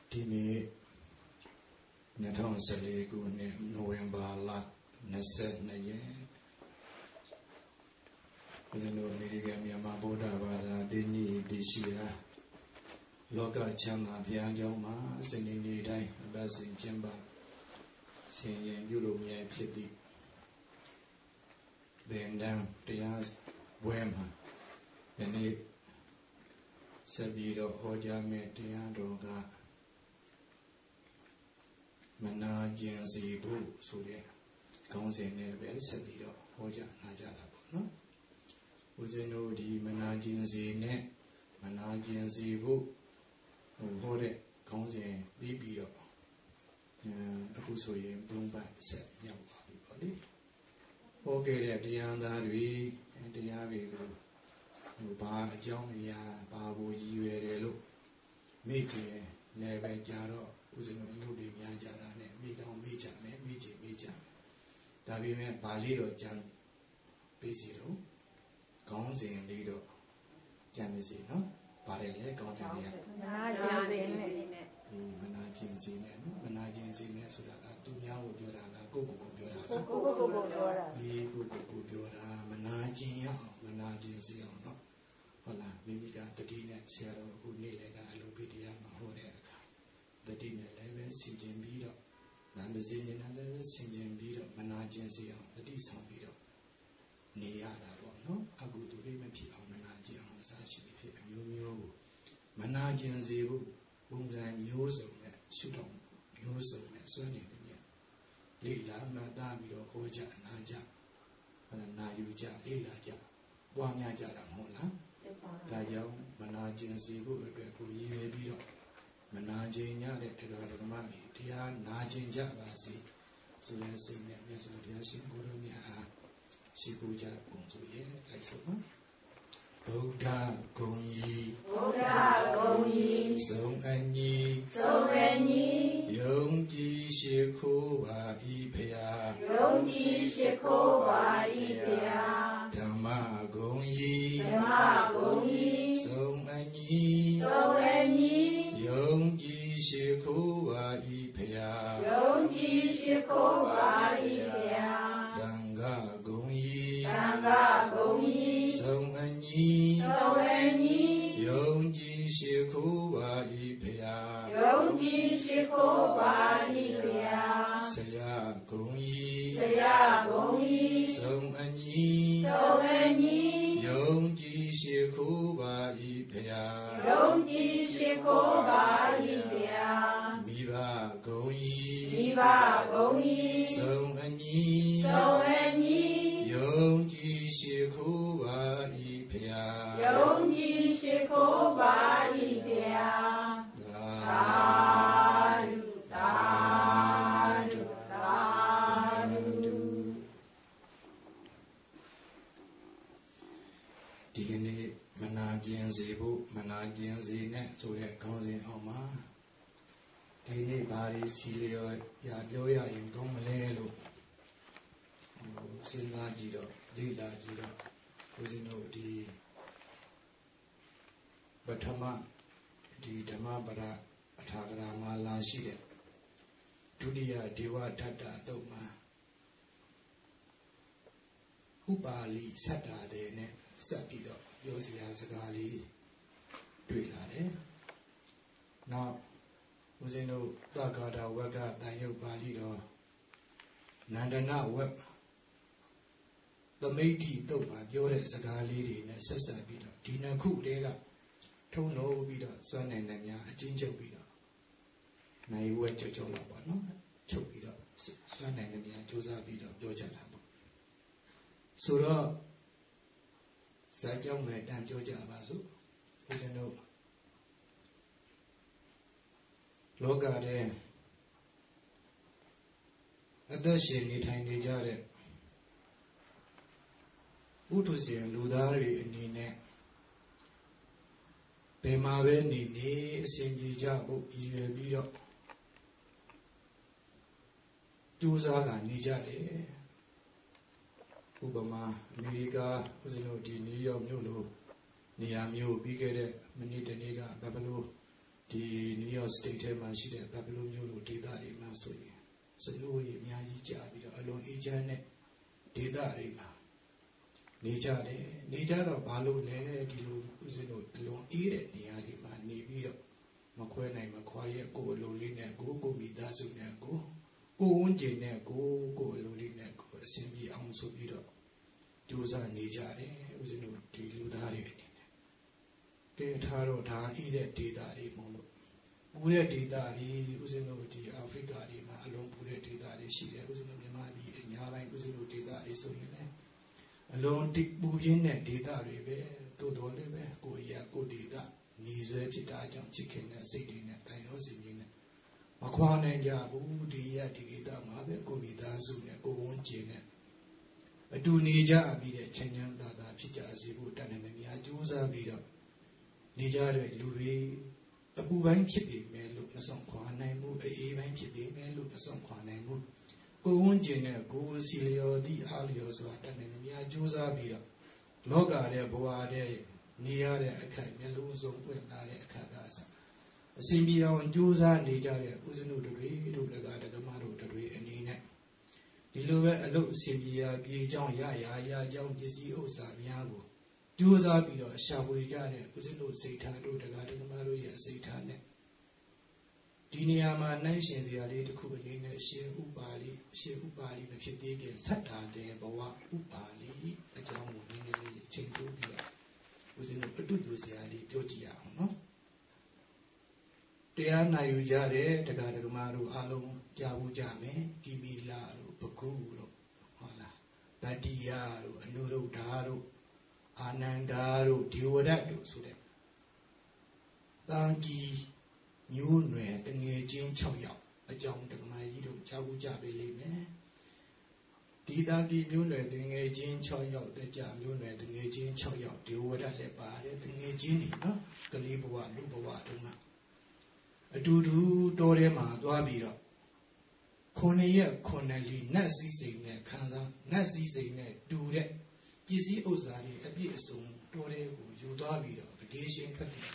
ဒီနေ့2014ခုနှစ်နိုဝင်ဘာလ22ရက်ဦးဇင်းတို့အမေရိကန်မြန်မာဗုဒ္ဓဘာသာဒီနေ့ဒီရှိရာလောကချမ်းသာဘုရားကျောင်းမှာစနေနေ့တိုင်းအပတ်စဉ်ကျင်းပဆင်ရင်ပြုလုပ်မြဲဖြစ်သည့်သင်္ဍန်းတရားပွဲမှာယနေ့ဆက်ပြီးတော့ဟောကြားမယ့်တရားတော်ကမနာကျင်စီဖို့ဆိုတဲ့ခေါင်းစဉ်နဲ့ပဲဆက်ပြီးတော့ဟောကြားနာကြတာပေါ့နော်ဦးဇင်းတို့ဒီမနာကျင်စီနဲ့မနာကျင်စီဖို့ဟောတဲ့ခေါင်းစဉ်ပြီးတော့အခုဆိုရင်၃ပတ်ဆက်မြောက်ပါပြီပေါ့လေဟောခဲ့တဲ့တရားသားတွေတရားတွေကိုဘာအကြောင်းအရာဘာကိုရည်ရွယ်တယ်လို့မိခင်လည်းပဲကြာတော့ဦးဇင်းတို့လူတွေများကြတာနဲ့မိကောင်းမိကြမယ်မိချင်မိကြမယ်ဒါပေမဲ့ဗာလေးတော့ကြံပေးစီတော့ခေါင်းစဉ်လေးတော့ကြံပါစီနော်ဗာတယ်လေခေါင်းစဉ်လေးကမနာကျင်စီနဲ့မနာကျင်စီနဲ့နော်မနာကျင်စီနဲ့ဆိုတာကသူများကိုပြောတာလားကိုကိုပြောတာလားကိုပြောတာအေးကိုပြောတာမနာကျင်ရအောင်မနာကျင်စီအောင်နော်ဟုတ်လားမိမိကတတိနဲ့ဆရာတော်အခုနေ့လည်းကအလိုပိတရားမှာဟောတဲ့အခါတတိနဲ့လည်းပဲဆင်ခြင်ပြီးတော့နာမစင်နဲ့လည်းပဲဆင်ခြင်ပြီးတော့မနာကျင်စီအောင်တတိဆောင်ပြီးတော့နေရတာပေါ့နော်အခုသူလေးမဖြစ်အောင်မနာကျင်အောင်အစားရှိဖြစ်အမျိုးမျိုးကိုမနာကျင်စေဖို့ပုံစံမျိုးစုံနဲ့ရှုတော့မျိုးစုံနဲ့စွမ်းနေတယ်ညလေ့လာမှတ်သားပြီးတော့ဟောကြနာကြနာယူကြလေ့လာကြပွားများကြတာမဟုတ်လားဒါကြောင့်မနာကျင်စေဖို့အတွက်ကိုရည်ရွယ်ပြီးတော့မနာကျင်ရတဲ့တရားဓမ္မတွေတရားနာကျင်ကြပါစေဆိုတဲ့စိတ်နဲ့မြတ်စွာဘုရားရှင်ကိုယ်တော်မြတ်အားရှိခိုးကြပုံဆိုရဲ့လိုက်ဆုံးပါဗုဒ္ဓဂုံကြီးဗုဒ္ဓဂုံကြီးသုံးအညီယုံကြည်ရှိခိုးပါ၏ဖျားယုံကြည်ရှိခိုးပါ၏ဖျားဓမ္မဂုံကြီးသုံးအညီယုံကြည်ရှိခိုးပါ၏ဖျားယုံကြည်ရှိခိုးပါ၏ဖျားသံဃာဂုံကြီးသုံးအညီယုံကြည်ရှိခိုးပါ၏ဖျားယုံကြည်ရှိခိုးပါ၏ဖျားဆရာဂုံကြီးသုံးအညီယုံကြည်ရှိခိုးပါ၏ဖျားယုံကြည်ရှိခိုးပါ၏ဖျားမိဘဂုံကြီးသုံးအညီယုံကြည်ရှိခိုးပါ၏ဖျားယုံကြည်ရှိခိုးပါ၏ဖျားသာဓုဒီကနေ့မနာကျင်စေဖို့မနာကျင်စေနဲ့ဆိုတဲ့ခေါင်းစဉ်အောက်မှာဒီနေ့ဘာတွေစီလျော်ရပြောရရင်ကောင်းမလဲလို့စဉ်းစားကြည့်တော့လေ့လာကြည့်တော့ဦးဇင်းတို့ဒီပထမဒီဓမ္မပဒအထာဂရမှာလာရှိတဲ့ဒုတိယဒေဝဓာတ္တတုတ်မှာဥပါလိစတ္တာတဲ့နဲ့ဆက်ပြီးတော့ပြောစရာစကားလေးတွေ့လာတယ်။နောက်ဦးဇင်းတို့သက္ကာဒဝက္ကတန်ယုတ်ပါဠိတော်နန္ဒနဝက်သမိဋ္ဌိတုတ်မှာပြောတဲ့စကားလေးတွေနဲ့ဆက်ဆက်ပြီးတော့ဒီနှစ်ခုတည်းကထုံးလို့ပြီးတော့စွမ်းနိုင်တဲ့များအချင်းချုပ်ပြီးတော့နိုင်ဝဲကြော်လာပါနော်ချုပ်ပြီးတော့စွမ်းနိုင်တဲ့များစူးစမ်းပြီးတော့ပြောကြတာပေါ့ဆိုတော့ဇာကြောင့်မဲ့တန်ပြောကြပါစို့ဦးဇင်းတို့လောကထဲအသက်ရှင်နေထိုင်နေကြတဲ့ဥထုဇဉ်လူသားတွေအနေနဲ့ဘယ်မှာပဲနေနေအစဉ်ပြေကြဖို့ရည်ရွယ်ပြီးတော့ကြိုးစားကနေကြတယ်ဥပမာအမေရိကဦးဇင်းတို့ဒီနယူးယောက်မြို့လိုနေရာမျိုးပြီးခဲ့တဲ့မိနစ်တနေ့ကဘယ်လို the New York State Machine, Babylon, data, Masoy, Sanuri, Miyaji, alone agent, data, Nature, nature, Balo, Dilu, alone, eat it, Niarima, Nibio, Maquena, Maquia, go, Lolina, go, Midazu, go, Unjane, go, Lolina, go, Simbi, Amso Bido, Duza, nature, Uzino, Diludari. Taro ta eat data molo. Pure data usino di Africa ma alone pure data she usino Mali and Yara usino data so in alone tick bujin and data rebe to dolebe go ya go data Nizwe Pita chicken and sitting at Tayosin. Makwan and Yabu dia data mabe go me dansu go on gene. A do nija be the Chenyan data pita zibu tanamia juza vida. Nijare Louis, a booban chippy may look a song quanamo, a even chippy may look a song quanamo. Go on gene, go silio di alios or tanamia juza vida. Loga de boade, near the acameluzum with Nare Cadasa. A simbia on Juza, Nijare, Uzinu to read to the Gada Gamaro to read and in it. The lower a look simbia, be John Yaya, John Jizzy Osa Miago. Juza Bido, Shabu Jade, Uzinu Satan, do the Gada Maruya Satan. Diniama nations the Ali to Kubanina, She Ubali, the Pidig, Sata, de Bawa Ubali, a John Winnie, Chintu. Within the produce Ali Jogia, no? They are Nayujare, the Gadamaru, Alum, Jabu Jame, Gimilaru, Pacuro, Hola, Badiaru, Anuro Daru, Anandaru, Diodado, so that Dangi, New Red, the Nejin Choya, a jump to my little Jabu Jabe, Didagi Mule, the Nejin Choya, the Jam Mule, the Nejin Choya, the Oda Lebare, the Nejini, no? Galibua, Lubawa, Duma. A Dudu, Dorema, Dwabira. Cornelia, Corneli, Nasi Sine, Kanza, Nasi Sine, do that. Gizi Ozari, a Biasum, Dore, Udabira, the Gation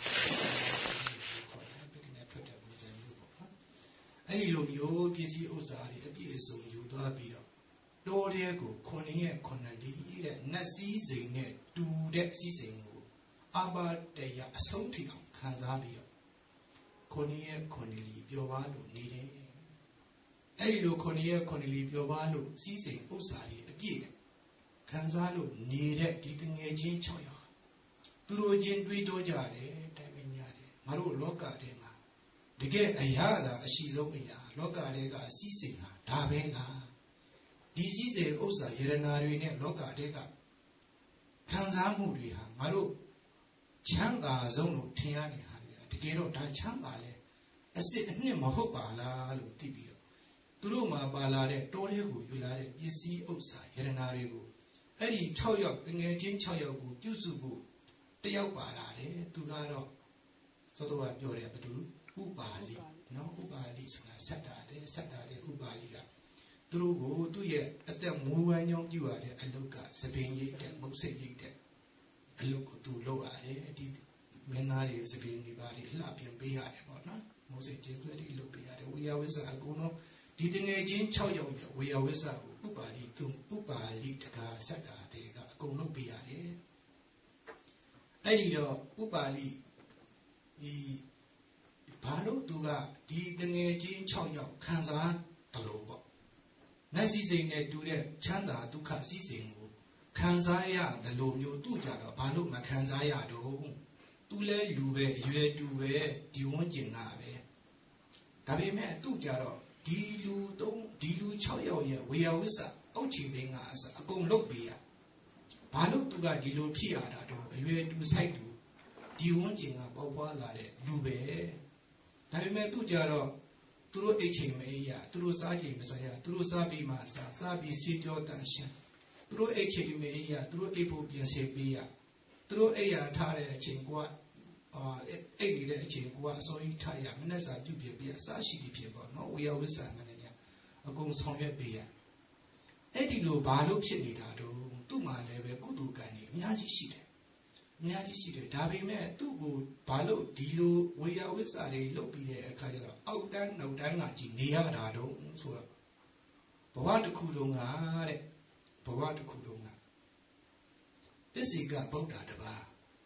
Any Lumio, Gizi Ozari, a Biasum, Udabira. Doriego, Cornea, Corneli, Nasi Zine, do that season. Abba, they are assaulting Kanzabia. Cornea, Corneli, Biovalo, needed. Ello, Cornea, Corneli, Biovalo, season, Osari, again. Kanzalo, needed, digging a gin choya. Durojin, Dujare, Taminare, Maru, Loca, Dema. The get a yada, a shizomia, Loca, Lega, season, Tabena. This is a Osa, Yerenari, Loca, Dega. Kanzamuria, Maru, Changa, Zono, Tiani. The Gero da Chambale, a sit name of Hopala, Tibio. Duruma Balare, Toregu, Yulare, Yesi Osa, Yerenarigo. Eddie Choyok, the Najin Choyogu, Yuzubu, the Yobalare, Tugaro, Sotoa Yoria Badu, Ubali, no Ubali, Saturday, Ubaliga. Drugo, do ye at the Muan Yong Yuare, a look at Sabine Yik, Mosaic, a look to Loa, Menari is being the body, Lapian Bia, Mosaic, look at we are with Agono, didn't a gin choyo, we are with Ubali to Ubali Taka Sata, Gono Bia. Aido Ubali, the Palo Duga, didn't a gin choyo, Kanza, Talobo. Nasi saying that do that Chanda Duka season, Kanzaya, the Lomio Duja, Palo Makanzaya, do. Tule Lube, Yue Due, Dion Jinabe. Tabime Dujaro, Dilu Dong, Dilu Choyo, we are with Ochi Dingas, a gong lobia. Palo Tuga Dilu Piada, Yue Du Saidu, Dion Jina, Boba Lade, Lube. Tabime Dujaro, Turu Echimea, Turu Saki Messiah, Turu Sabi Masa, Sabi Sijo Danshan, Turu Echimea, Turu Epo Biasebia. Through a tare chingua, a chingua, so you tire, Manasa, you be a sashi people, no, we always have mania, a goes home at beer. Eddie Lo Balo Chinidado, 2 mile, good Gani, Yaji Shide. များကြီးရှိတယ်ဒါပေမဲ့သူ့ကိုဘာလို့ဒီလိုဝေယဝိစာတွေလုပ်ပြီးတဲ့အခါကျတော့အောက်တန်းနောက်တန်းကကြည်နေရတာတော့ဆိုတော့ဘဝတစ်ခုလုံးကတဲ့ဘဝတစ်ခုလုံးကပစ္စေကဗုဒ္ဓတပါး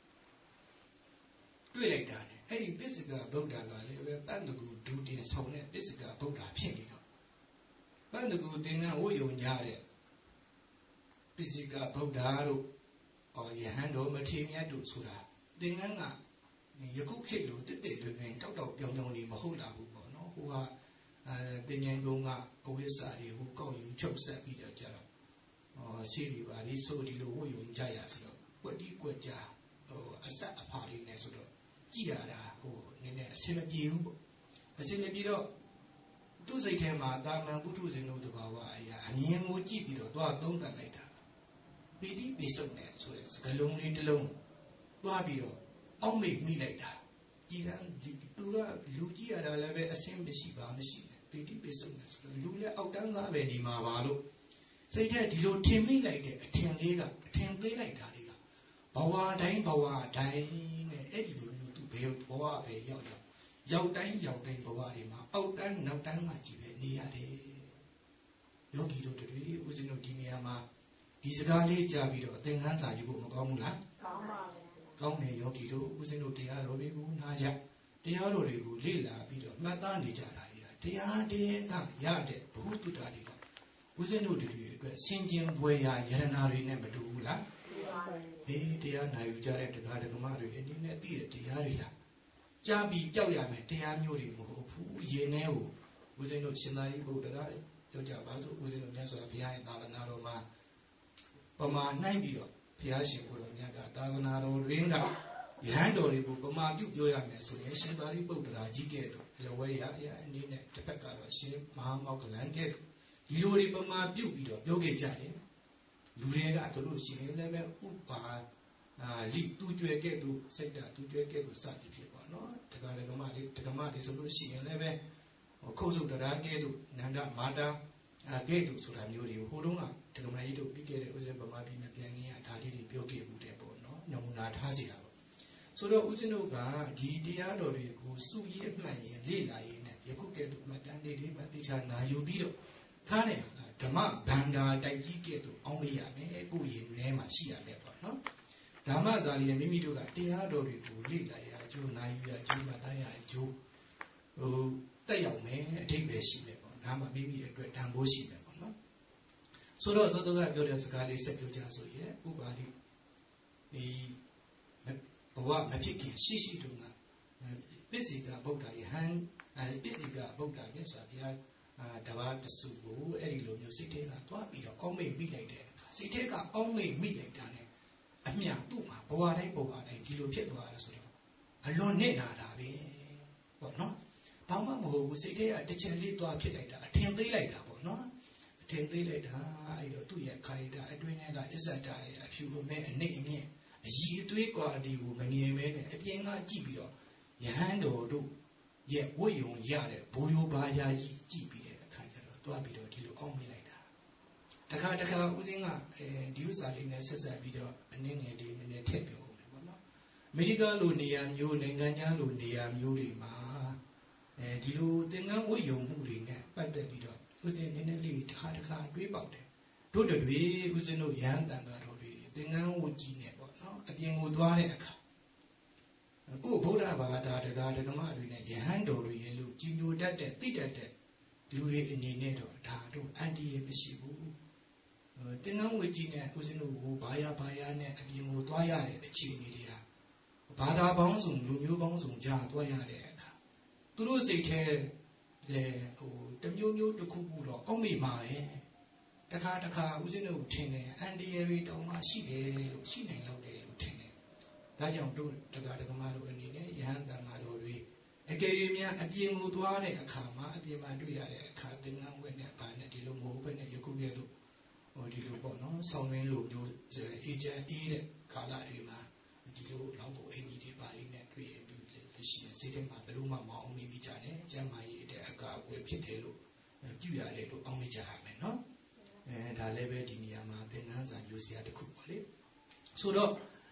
တွေ့လိုက်တာနဲ့အဲ့ဒီပစ္စေကဗုဒ္ဓကလည်းပဲပန္တကူဒုတင်ဆောင်တဲ့ပစ္စေကဗုဒ္ဓဖြစ်နေတော့ပန္တကူသင်္ကန်းဝတ်ယုံကြတဲ့ပစ္စေကဗုဒ္ဓတို့ယဟန်တော်မထေမြတ်တို့ဆိုတာသင်္ကန်းကယခုခေတ်လိုတစ်တွင်တောက်တောက်ပြောင်ပြောင်နေမဟုတ်လာဘူးပေါ့နော်ဟိုကပညာကုန်းကအဝိဇ္ဇာတွေကိုကောက်ယူချုပ်ဆက်ပြီးတော့ကြတော့ဆေးတွေပါလေးဆိုဒီလိုဝတ်ယုံကြရဆိုတော့ကွက်တီးကွက်ကြအဆက်အဖာလေးနဲ့ဆိုတော့ကြည်ရတာနည်းနည်းအစင်မပြေဘူးပေါ့အစင်မပြေတော့သူ့စိတ်ထဲမှာတာမန်ပုထုဇဉ်တို့တဘာဝအရာအမြင်ကိုကြည့်ပြီးတော့သွားသုံးသပ်လိုက်တာပီတိပိစုံနဲ့ဆိုတဲ့စကားလုံးလေးတစ်လုံးသွားပြီးတော့အောက်မေ့မိလိုက်တာကြည်စမ်းသူကလူကြည့်ရတာလည်းပဲအစင်မရှိပါမရှိနဲ့ပီတိပိစုံနဲ့ဆိုတော့လူလည်းအောက်တန်းသားပဲနေမှာပါလို့စိတ်ထဲဒီလိုထင်မိလိုက်တဲ့အထင်လေးကအထင်သေးလိုက်တာလေးကဘဝတိုင်းနဲ့အဲ့ဒီလိုမျိုးသူဘယ်ဘဝပဲရောက်တိုင်းဘဝတွေမှာအောက်တန်းနောက်တန်းမှကြည့်ပဲနေရတယ်ယောဂီတို့တွေဦးဇင်းတို့ဒီနေရာမှာဒီစကားလေးကြားပြီးတော့အသင်ခန်းစာယူဖို့မကောင်းဘူးလားကောင်းပါဘူးကောင်းတယ်ယောဂီတို့ဦးဇင်းတို့တရားတော်တွေကိုနားကြတရားတော်တွေကိုလေ့လာပြီးတော့မှတ်သားနေကြတာတွေကတရားတင်းကရတဲ့ဘုဟုတ္တတာတွေကဦးဇင်းတို့တွေအတွက်စင်ကျင်ပွေရာယရနာတွေနဲ့မတူဘူးလားတူပါဘူးတရားနာယူကြတဲ့တရားဓမ္မတွေအင်းနဲ့သိတဲ့တရားတွေလားကြားပြီးကြောက်ရမယ်တရားမျိုးတွေမဟုတ်ဘူးရေထဲကိုဦးဇင်းတို့ရှင်သာရိပုတ္တရာပြောကြပါစို့ဦးဇင်းတို့မြတ်စွာဘုရားရဲ့သာသနာတော်မှာပမာနိုင်ပြီးတော့ဘုရားရှင်ကိုယ်တော်မြတ်ကသာသနာတော်တွင်ကယဟန်တော်တွေကိုပမာပြုပြောရမယ်ဆိုရင်ရှင်သာရိပုတ္တရာကြီးကဲ့သို့လဝဲရအအနေနဲ့တစ်ဖက်ကတော့ရှင်မဟာမောက္ကလန်ကဲ့သို့ဒီလိုတွေပမာပြုပြီးတော့ပြောခဲ့ကြတယ်လူတွေကသူတို့ရှင်လည်းပဲဥပါလိသူကြွယ်ကဲ့သို့စိတ်ဓာတ်သူကြွယ်ကဲ့သို့စသည်ဖြစ်ပါနော်တက္ကရာဓမ္မတွေဆိုလို့ရှိရင်လည်းပဲခုတ်ဆုပ်တရားကဲ့သို့နန္ဒမာတာကဲ့သို့ဆိုတာမျိုးတွေကိုဟိုတုန်းကတက္ကရာကြီးတို့ပြီးခဲ့တဲ့ဥစဉ်ဗမာပြည်မှာပြန်ကြီးအထာလေးတွေပြောခဲ့မှုတဲ့ပေါ့နော်နမူနာထားစီတာပေါ့ဆိုတော့ဦးဇင်းတို့ကဒီတရားတော်တွေကိုစုရည်အမှန်ရင်လေ့လာရင်းနဲ့ယခုကဲ့သို့မှတ်တမ်းလေးတွေမှသိချာနာယူပြီးတော့ထားတယ်ဓမ္မဗန္ဒာတိုက်ကြီးကဲ့သို့အောင်းလို့ရမယ်ကိုယ်ရင်ထဲမှာရှိရမယ်ပေါ့နော်ဓမ္မသာလျက်မိမိတို့ကတရားတော်တွေကိုလေ့လာရအကျိုးနိုင်ရအကျိုးမှတ်တမ်းရအကျိုးတက်ရောက်မယ်အဓိပ္ပာယ်ရှိမယ်ပေါ့ဒါမှမိမိအတွက်တန်ဖိုးရှိမယ်ပေါ့နော်ဆိုတော့သောတော်ကပြောတဲ့စကားလေးဆက်ပြောကြဆိုရင်ဥပါလိဒီဘဝမဖြစ်ခင်ရှိတုန်းကပစ္စေကဗုဒ္ဓယဟန်ပစ္စေကဗုဒ္ဓမြတ်စွာဘုရားတပါးတစုကိုအဲ့ဒီလိုမျိုးစိတ်ထဲကသွားပြီးတော့အောင်းမိတ်မိလိုက်တဲ့အခါစိတ်ထဲကအောင်းမိတ်မိလိုက်တာနဲ့အမြသူ့မှာဘဝတိုင်းဒီလိုဖြစ်သွားတာဆိုတော့အလွန်နစ်နာတာပဲပေါ့နော်ဘာမှမဟုတ်ဘူးစိတ်ထဲကတစ်ချက်လေးသွားဖြစ်လိုက်တာအထင်သေးလိုက်တာပေါ့နော်အထင်သေးလိုက်တာအဲ့တော့သူ့ရဲ့ခါရတာအတွင်းထဲကအစ္ဆဒရဲ့အဖြူအမဲအနိမ့်အမြင့်အည်အသွေးကွာဒီကိုမငြင်းမဲနဲ့အပြင်ကကြည့်ပြီးတော့ယဟန်တော်တို့ရဲ့ဝိယုံရတဲ့ဘိုးရိုးဘာယာကြီးကြည့်ပြီးတဲ့အခါကျတော့သွားပြီးတော့ဒီလိုအောင်းမိလိုက်တာတခါဦးစင်းကဒီဥစ္စာလေးနဲ့ဆက်ဆက်ပြီးတော့အနည်းငယ်လေးနည်းနည်းထည့်ပြောဦးမယ်ပေါ့နော်အမေရိကလိုနေရာမျိုးနိုင်ငံခြားလိုနေရာမျိုးတွေမှာဒီလိုသင်္ကန်းဝိယုံမှုတွေနဲ့ပတ်သက်ပြီးတော့ဦးစင်းနည်းနည်းလေးတခါတွေးပေါက်တယ်တို့တွေဦးစင်းတို့ရဟန်းတန်ဃာတော်တွေသင်္ကန်းဝတ်ကြီးနဲ့ပေါ့နော်အပြင်ကိုသွားတဲ့အခါကိုဗုဒ္ဓဘာသာတရားဓမ္မတွေနဲ့ယဟန်တော်တွေရဲ့လို့ကြီးညိုတတ်တဲ့သိတတ်တဲ့လူတွေအနေနဲ့တော့ဒါတို့အန်တီရဲ့မရှိဘူးသင်္ကန်းဝတ်ကြီးနဲ့ဦးဇင်းတို့ကိုဘာယာနဲ့အပြင်ကိုသွားရတဲ့အခြေအနေတွေကဘာသာပေါင်းစုံလူမျိုးပေါင်းစုံကြားသွားရတဲ့အခါသူတို့စိတ်ထဲလေတမျိုးတစ်ခုတော့အောက်မေ့မှာပဲတခါဦးဇင်းတို့ထင်တယ်အန်တီရဲ့တွေတောင်မှရှိတယ်လို့ရှိနိုင်တော့တယ်လို့ထင်တယ်ဒါကြောင့်တို့တရားဓမ္မတို့အနေနဲ့ယဟန်တန်ဃာတော်တွေအကယ်၍များအပြင်ကိုသွားတဲ့အခါမှာအပြင်မှာတွေ့ရတဲ့အခါသင်္ကန်းဝတ်နဲ့ဗာနဲ့ဒီလိုမဟုတ်ဘဲနဲ့ယခုကဲ့သို့ဒီလိုပေါ့နော်ဆောင်းရင်းလိုမျိုးအေဂျင့်အေးတဲ့ကာလတွေမှာဒီလိုလောက်ကိုအင်ကြီးတွေပါလိမ့်နဲ့တွေ့ရင်လို့ရှိရင်စိတ်ထဲမှာဘယ်လိုမှမအောင်မိကြနဲ့ကျမ်းမာရေးတဲ့အကာအကွယ်ဖြစ်တယ်လို့ပြုရတယ်လို့အောင်းမိကြရမယ်နော်ဒါလည်းပဲဒီနေရာမှာသင်္ကန်းစာယူစရာတစ်ခုပါလေဆိုတော့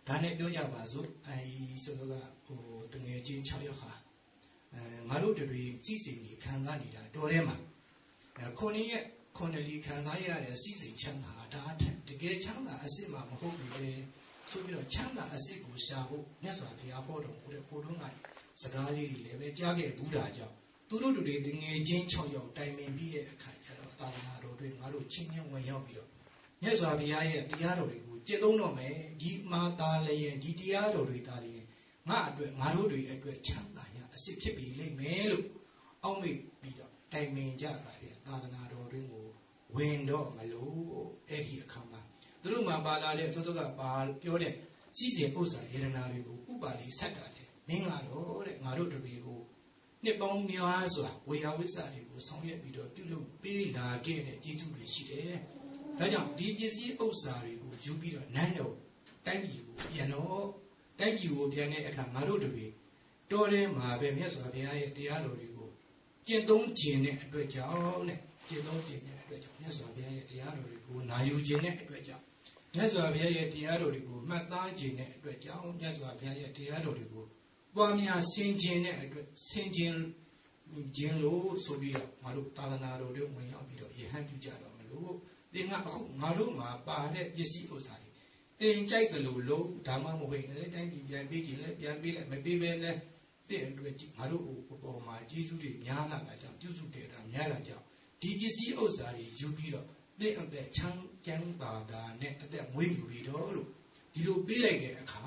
다네 뼈자 봐서 아이 소가 등에 진 차여하 마루들이 지생이 간간이다 도레마 코니에 코넬리 간간이라는 시생 창하 다한테 되게 창가 아시마 뭐고비에 소비로 창가 아시고 샤고 녀석이야 호동 우리 호동아 스가리리 레베 자게 부다죠 두루두리 등에 진 차여 다이멘비의အခါကျတော့ 다나로တွေ 마루 친형 원역이요 녀석이야의တရားတော်တွေကို 제동놈에 니마달레의 디디아로리다리 마드 마루리 참다야 시피비레메로 아우미 비요 다이멘자가리 다나로리고 웬도 말로 에히အခါမှာ 두루마 발라레 소도가 발 뼈대 시세ဥစ္စာ 예르나리고 우발이 삭가대 맹아로တဲ့ 마루들이고 니뽕 묘하수와 외야위사리고 성예비도ပြုလုပ် ပေးလာခဲ့တဲ့ ကျေးဇူးတွေရှိတယ် ဒါကြောင့်ဒီပစ္စည်းဥစ္စာတွေကိုယူပြီးတော့နန်းတော်တိုက်ပြည်ကိုပြန်တော့တိုက်ပြည်ကိုပြန်တဲ့အခါငါတို့တွေတော်ထဲမှာပဲမြတ်စွာဘုရားရဲ့တရားတော်တွေကိုကျင့်သုံးခြင်းတဲ့အတွက်ကြောင့်တဲ့ကျင့်သုံးခြင်းတဲ့အတွက်ကြောင့်မြတ်စွာဘုရားရဲ့တရားတော်တွေကိုနာယူခြင်းတဲ့အတွက်ကြောင့်မြတ်စွာဘုရားရဲ့တရားတော်တွေကိုမှတ်သားခြင်းတဲ့အတွက်ကြောင့်မြတ်စွာဘုရားရဲ့တရားတော်တွေကိုပွားများဆင်ခြင်တဲ့အတွက်ဆင်ခြင်ခြင်းလို့ဆိုပြီးတော့ငါတို့သာသနာတော်တွေဝင်ရောက်ပြီးတော့ယဟန်ပြုကြတော့မလို့ ဒီငါအခုငါတို့မှာပါတဲ့ပစ္စည်းဥစ္စာတွေတင်ကြိုက်တယ်လို့လုံးဒါမှမဟုတ်ရင်လည်းတိုင်းပြည်ပြန်ပေးခြင်းလည်းပြန်ပေးလိုက်မပေးဘဲနဲ့တဲ့အတွက်ငါတို့ပေါ်မှာကျေးဇူးတွေများလာတာကြောင့်ပြုစုခဲ့တာများတာကြောင့်ဒီပစ္စည်းဥစ္စာတွေယူပြီးတော့တဲ့အသက်ချမ်းကျမ်းသာတာနဲ့အသက်မွေးမြူပြီးတော့လို့ဒီလိုပေးလိုက်တဲ့အခါ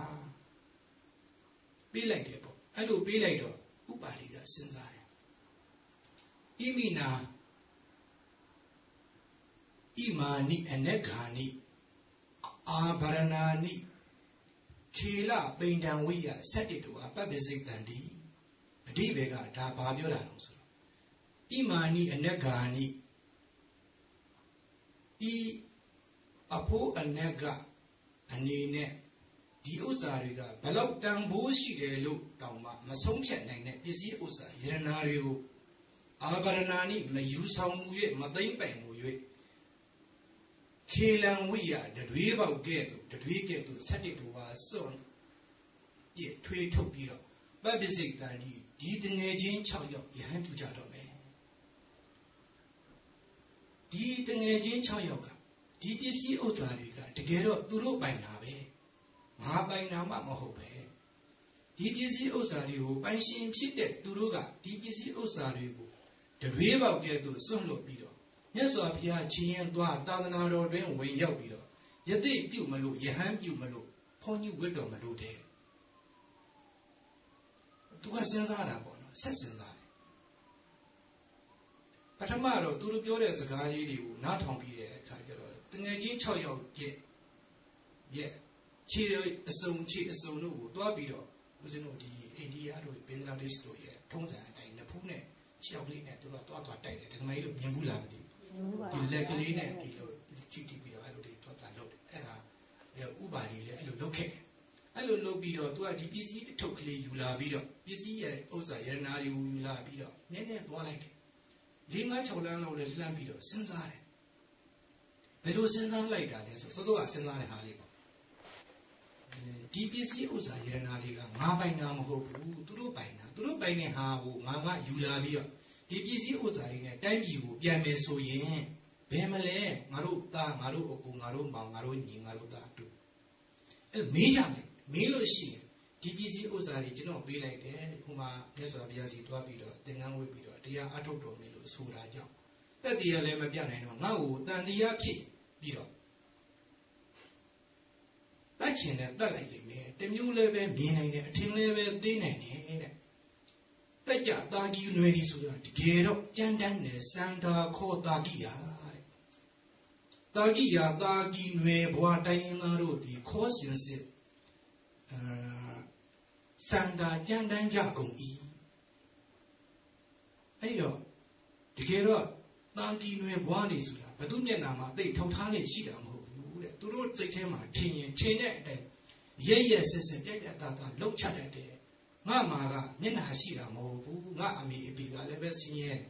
ပေးလိုက်တယ်ပေါ့အဲ့လိုပေးလိုက်တော့ဥပါလိကစဉ်းစားတယ်ဣမိနာ Imani anegani Abharanani Kila Bendanwiya Satitua Babizitandi Adivega da Babiolanus Imani anegani I Apo anega Anine Di Usariga Balok Dambushi de Lu Dama Masompian and Busy Usa Yerenario Abharanani Mayusamuye Madain Muye Kilang we are the river get to set it to our son. Yet, 3 took you. Baby sick than you didn't aging chow you hand to Jadome. Didn't aging chow yoga. DPC Otariga, the get up to rope by Nave. Ma by Nama Mohope. DPC Osario, by Shim Shit to Ruga, DPC Osario. The river get to Son Lopido. Yes, so appear Chian Dua, Dadanaro, then when Yabido. Yet they do Malu, Yaham you Malu, Pony Widow Malu de. To a Senzana, Sessenai. But a maro, to the Pure as a guy, not on Pierre, the Najin Choyo, yet. Cheer a stone, cheat a stone, Dobido, was in the India, been on this story, Tonza, and the Pune, Chiablin at the Lotto, and made of Yambula. Luckily, Chitty, I thought I looked at Ubadi, locate. I don't know Bido to a DPC, totally you la Bido, busy, Osa, Yanari, you la Bido, Nene, Twilight. Lima Cholan or the Lambido, since I. But it was sent out like that, so do I send out a Halibo. DPC Osa, Yanari, Mama Nam Hope, Duru by Neha, Mama, you la Bido. DPC Uzai, thank you, Yame so yen, Bemale, Maruta, Maru, Maru, Maru, Maruta too. A major Meloshi, DPC Uzai did not be like that, Huma, Neswabiasi to Abido, the Nan will be the Atoto Melo, Suraja. That the Alemabiano, now than the Yaki, Bido. That's in that like me, the new level meaning a tin level dinner. Taja Dagi Nui Suya, get up, Jandan, Santa Kotagia. Dagia Dagi Nui Boataina Rodi, Cosinse Santa Jandan Jacom E. I know, to get up, Dagi Nui Boani Suya, but do Nama, they totally cheat on who, the road they came out, chain at them. Yes, low chat at them. Mama, Nina Hashira Mobu, Nami, Biga, Lebesin.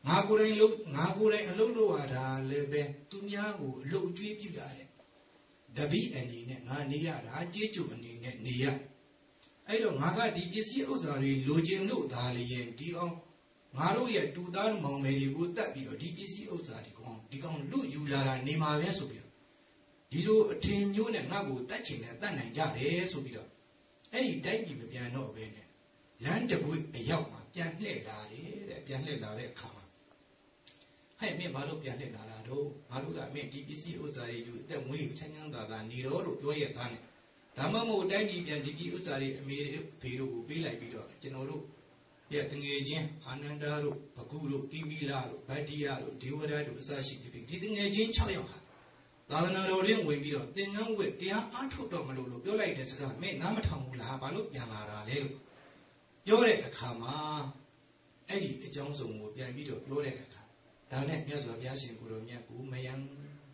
Nagure and Lodo, Lebe, Tunyago, low tree bigare. Dabi and Nania, Rajitu and Nia. I don't know the DPC Login Dalian, Dion, Maroya, 2,000 Momedi would that be your DPC Ozaricon, Dicon Lu Julara, Nima Vesubia. Dilo team unit Nago touching at that Nigeria Subida. Any day you may know Bene. Land the wood a young Pianle Lare, come. I may Malu Pianle Larado, Maluga made DPC Ozari, then we Tanyanga than Niro, Doyatan. Damamo Dangi and DP Ozari made Peru, be like Bido, Genoro. Yet engaging Anandaro, Pakulu, Kimilaro, Badiaro, Diorado, Sashi, didn't engage Chayoha. Lavana Ring will be a thing on with the Antodomalo, you like this guy, made Namatamula, Balu, Yamara, Lelu. Yore a Kama, Eddie Johnson would be a video, Yore. Danet Yazwa Yasin Puromiaku, Mayang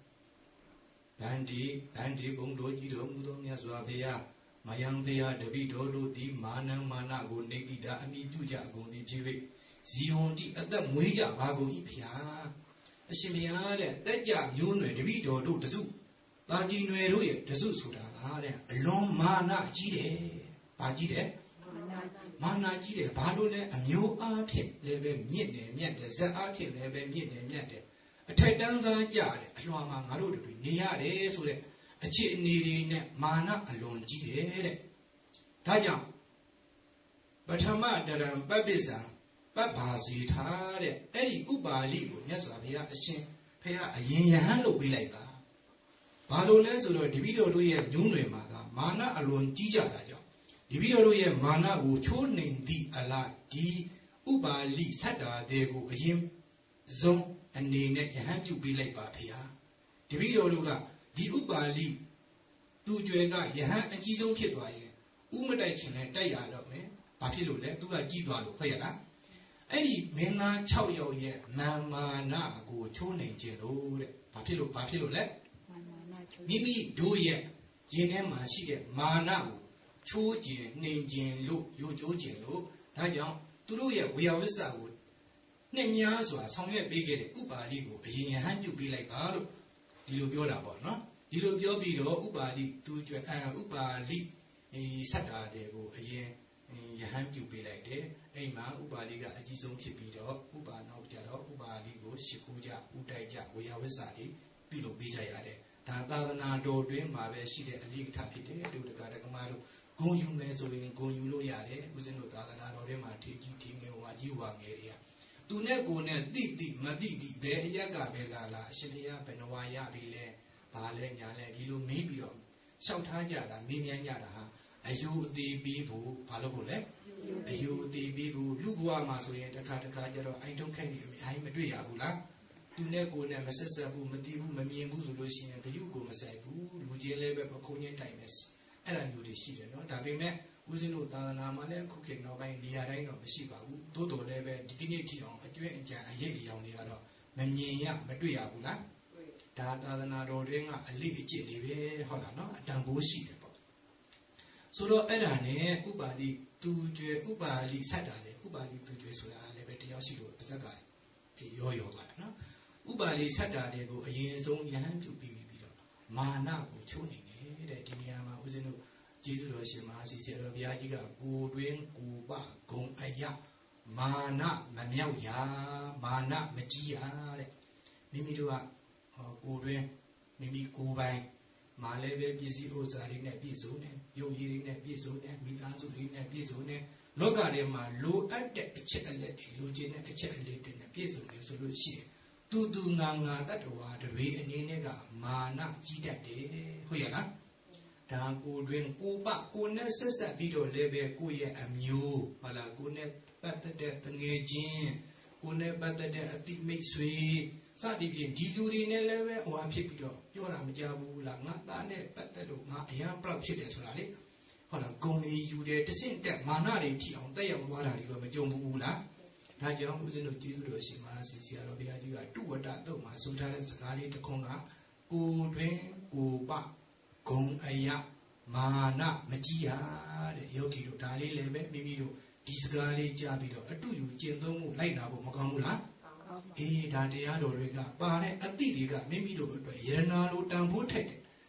Dandy, Bondo, Yidom, Yazwa Vea, Mayang Vea, the Vidodo, the Mana, Manago, Negida, Ami Dujago, the Jivi, Zion, the other Muja, Bago, Ipia. Simia, that young Yun, the Vidodo, the zoo. Badi Nueru, the zoo, a long mana, Gide, Bagide. Mana Gide, Badone, a new arpit, level Miet, the Zat arpit, level Miet. A tight dancer yard, a long Maru, Niade, so that a chit needing mana alone Gide. Tajam. But Hama, the Babiza, Babasi, Tade, Eddie Ubali, Yasavia, a shin, pay a yin handle be like that. Bado Lenzo, the video do ye, Junwe Maga, mana alone Gija. The video mana will choning the ala di ubali sata de go him zone and name a hand to be like Bapia. The video luga the ubali do juega yahan and Gizo Kitway. Umadachin and Dayado me, Papilo let do a Gibalo Payala. Any mena chow yo ye, Namana go choning jelo, Papilo let Mimi do ye, Jinema she mana. Chojin, Ninjin, Lu, Yojin, Lu, Dayan, Turuya, we are Visa wood. Name Yaswa, somewhere bigger, Ubaligo, a yin hand you be like Balo. Dilubiola, no? Dilubio Bido, Ubali, Ubali, a Sata de go, a yin, hand you be like there. A man, Ubaliga, a Jizon Kipido, Uba no Jado, Ubaligo, Shikuja, Udaja, we are Visadi, Bilo Bijayade. Tadana do dream, Mave, she did a league tapide, do the Gadagamaro. Go you meso in go you loyare, was in the Dana or Matiki King or Yuang area. Do ne go ne di, Madidi, Bear Yaga Bella, Shilia, Penawaya, Ville, Pale, Yale, Gilu, maybe on. Shout Hayala, Mimian Yadaha, a you the Bibu, Palobole, a you the Bibu, Lugua Maso, the Katakajaro, I don't care, I'm a Duyabula. Do ne go ne Massa Madibu, Mamian Buzulusi, and the Yugo Masabu, Lujele, Paconian Times. And I knew the sheet, no? Tabime, Uzino Danamale, cooking now by Niara, no Meshiba, Dodo Leve, dignity on a drink, a yelly on the other, Memia, Maduya Bula, Tadana Rodinga, a little chili, Holano, a tambo sheet. So, Edane, Ubali, Tuju, Ubali, Saturday, Ubali, Tuju, Sula, Lebeti, Yoshido, Zagai, a yo-yo, no? Ubali, Saturday, go a year's own yan to be Mana, go tuning. Diniama was in Jesus Masi Viagiga, good wing, Uba, Gong Aya, Mana, Mamia, Mana, Magia, Mimidua, good wing, Mimi Kubai, Maleve, busy Ozarine, Bizone, Yo Yirine, Bizone, Milanzurine, Bizone, Logarima, low at the Chelet, Lugin, a Chelet, and a Bizone, solution. Do Nanga, that water, way and Nega, Mana, Gita de Huyana. Tango doing Uba, Gunes, a video leve, Guya, and you, Malagune, better than Gajin, Gune, better than a deep make sweet. Sadi, Dilurine leve, or a pipido, you're a Jabu, Langatane, better look, not a young proud shit, right? On a goni, you did the same that Manari tea on the young water, you have a Jomula. That young was in the Jesus, Sierra Viaga, do what that though, my Sultan Sakali, the Konga, go drink, go back. Gong Aya, Mana, Magia, the Yoki, Dali, Lebe, Mimido, Disgali, Jabido, a do you, Jendo, Laina, Mokamula? E Dadiado Rega, Bane, a Didiga, Mimido, Yeranalo, Tambo, take it.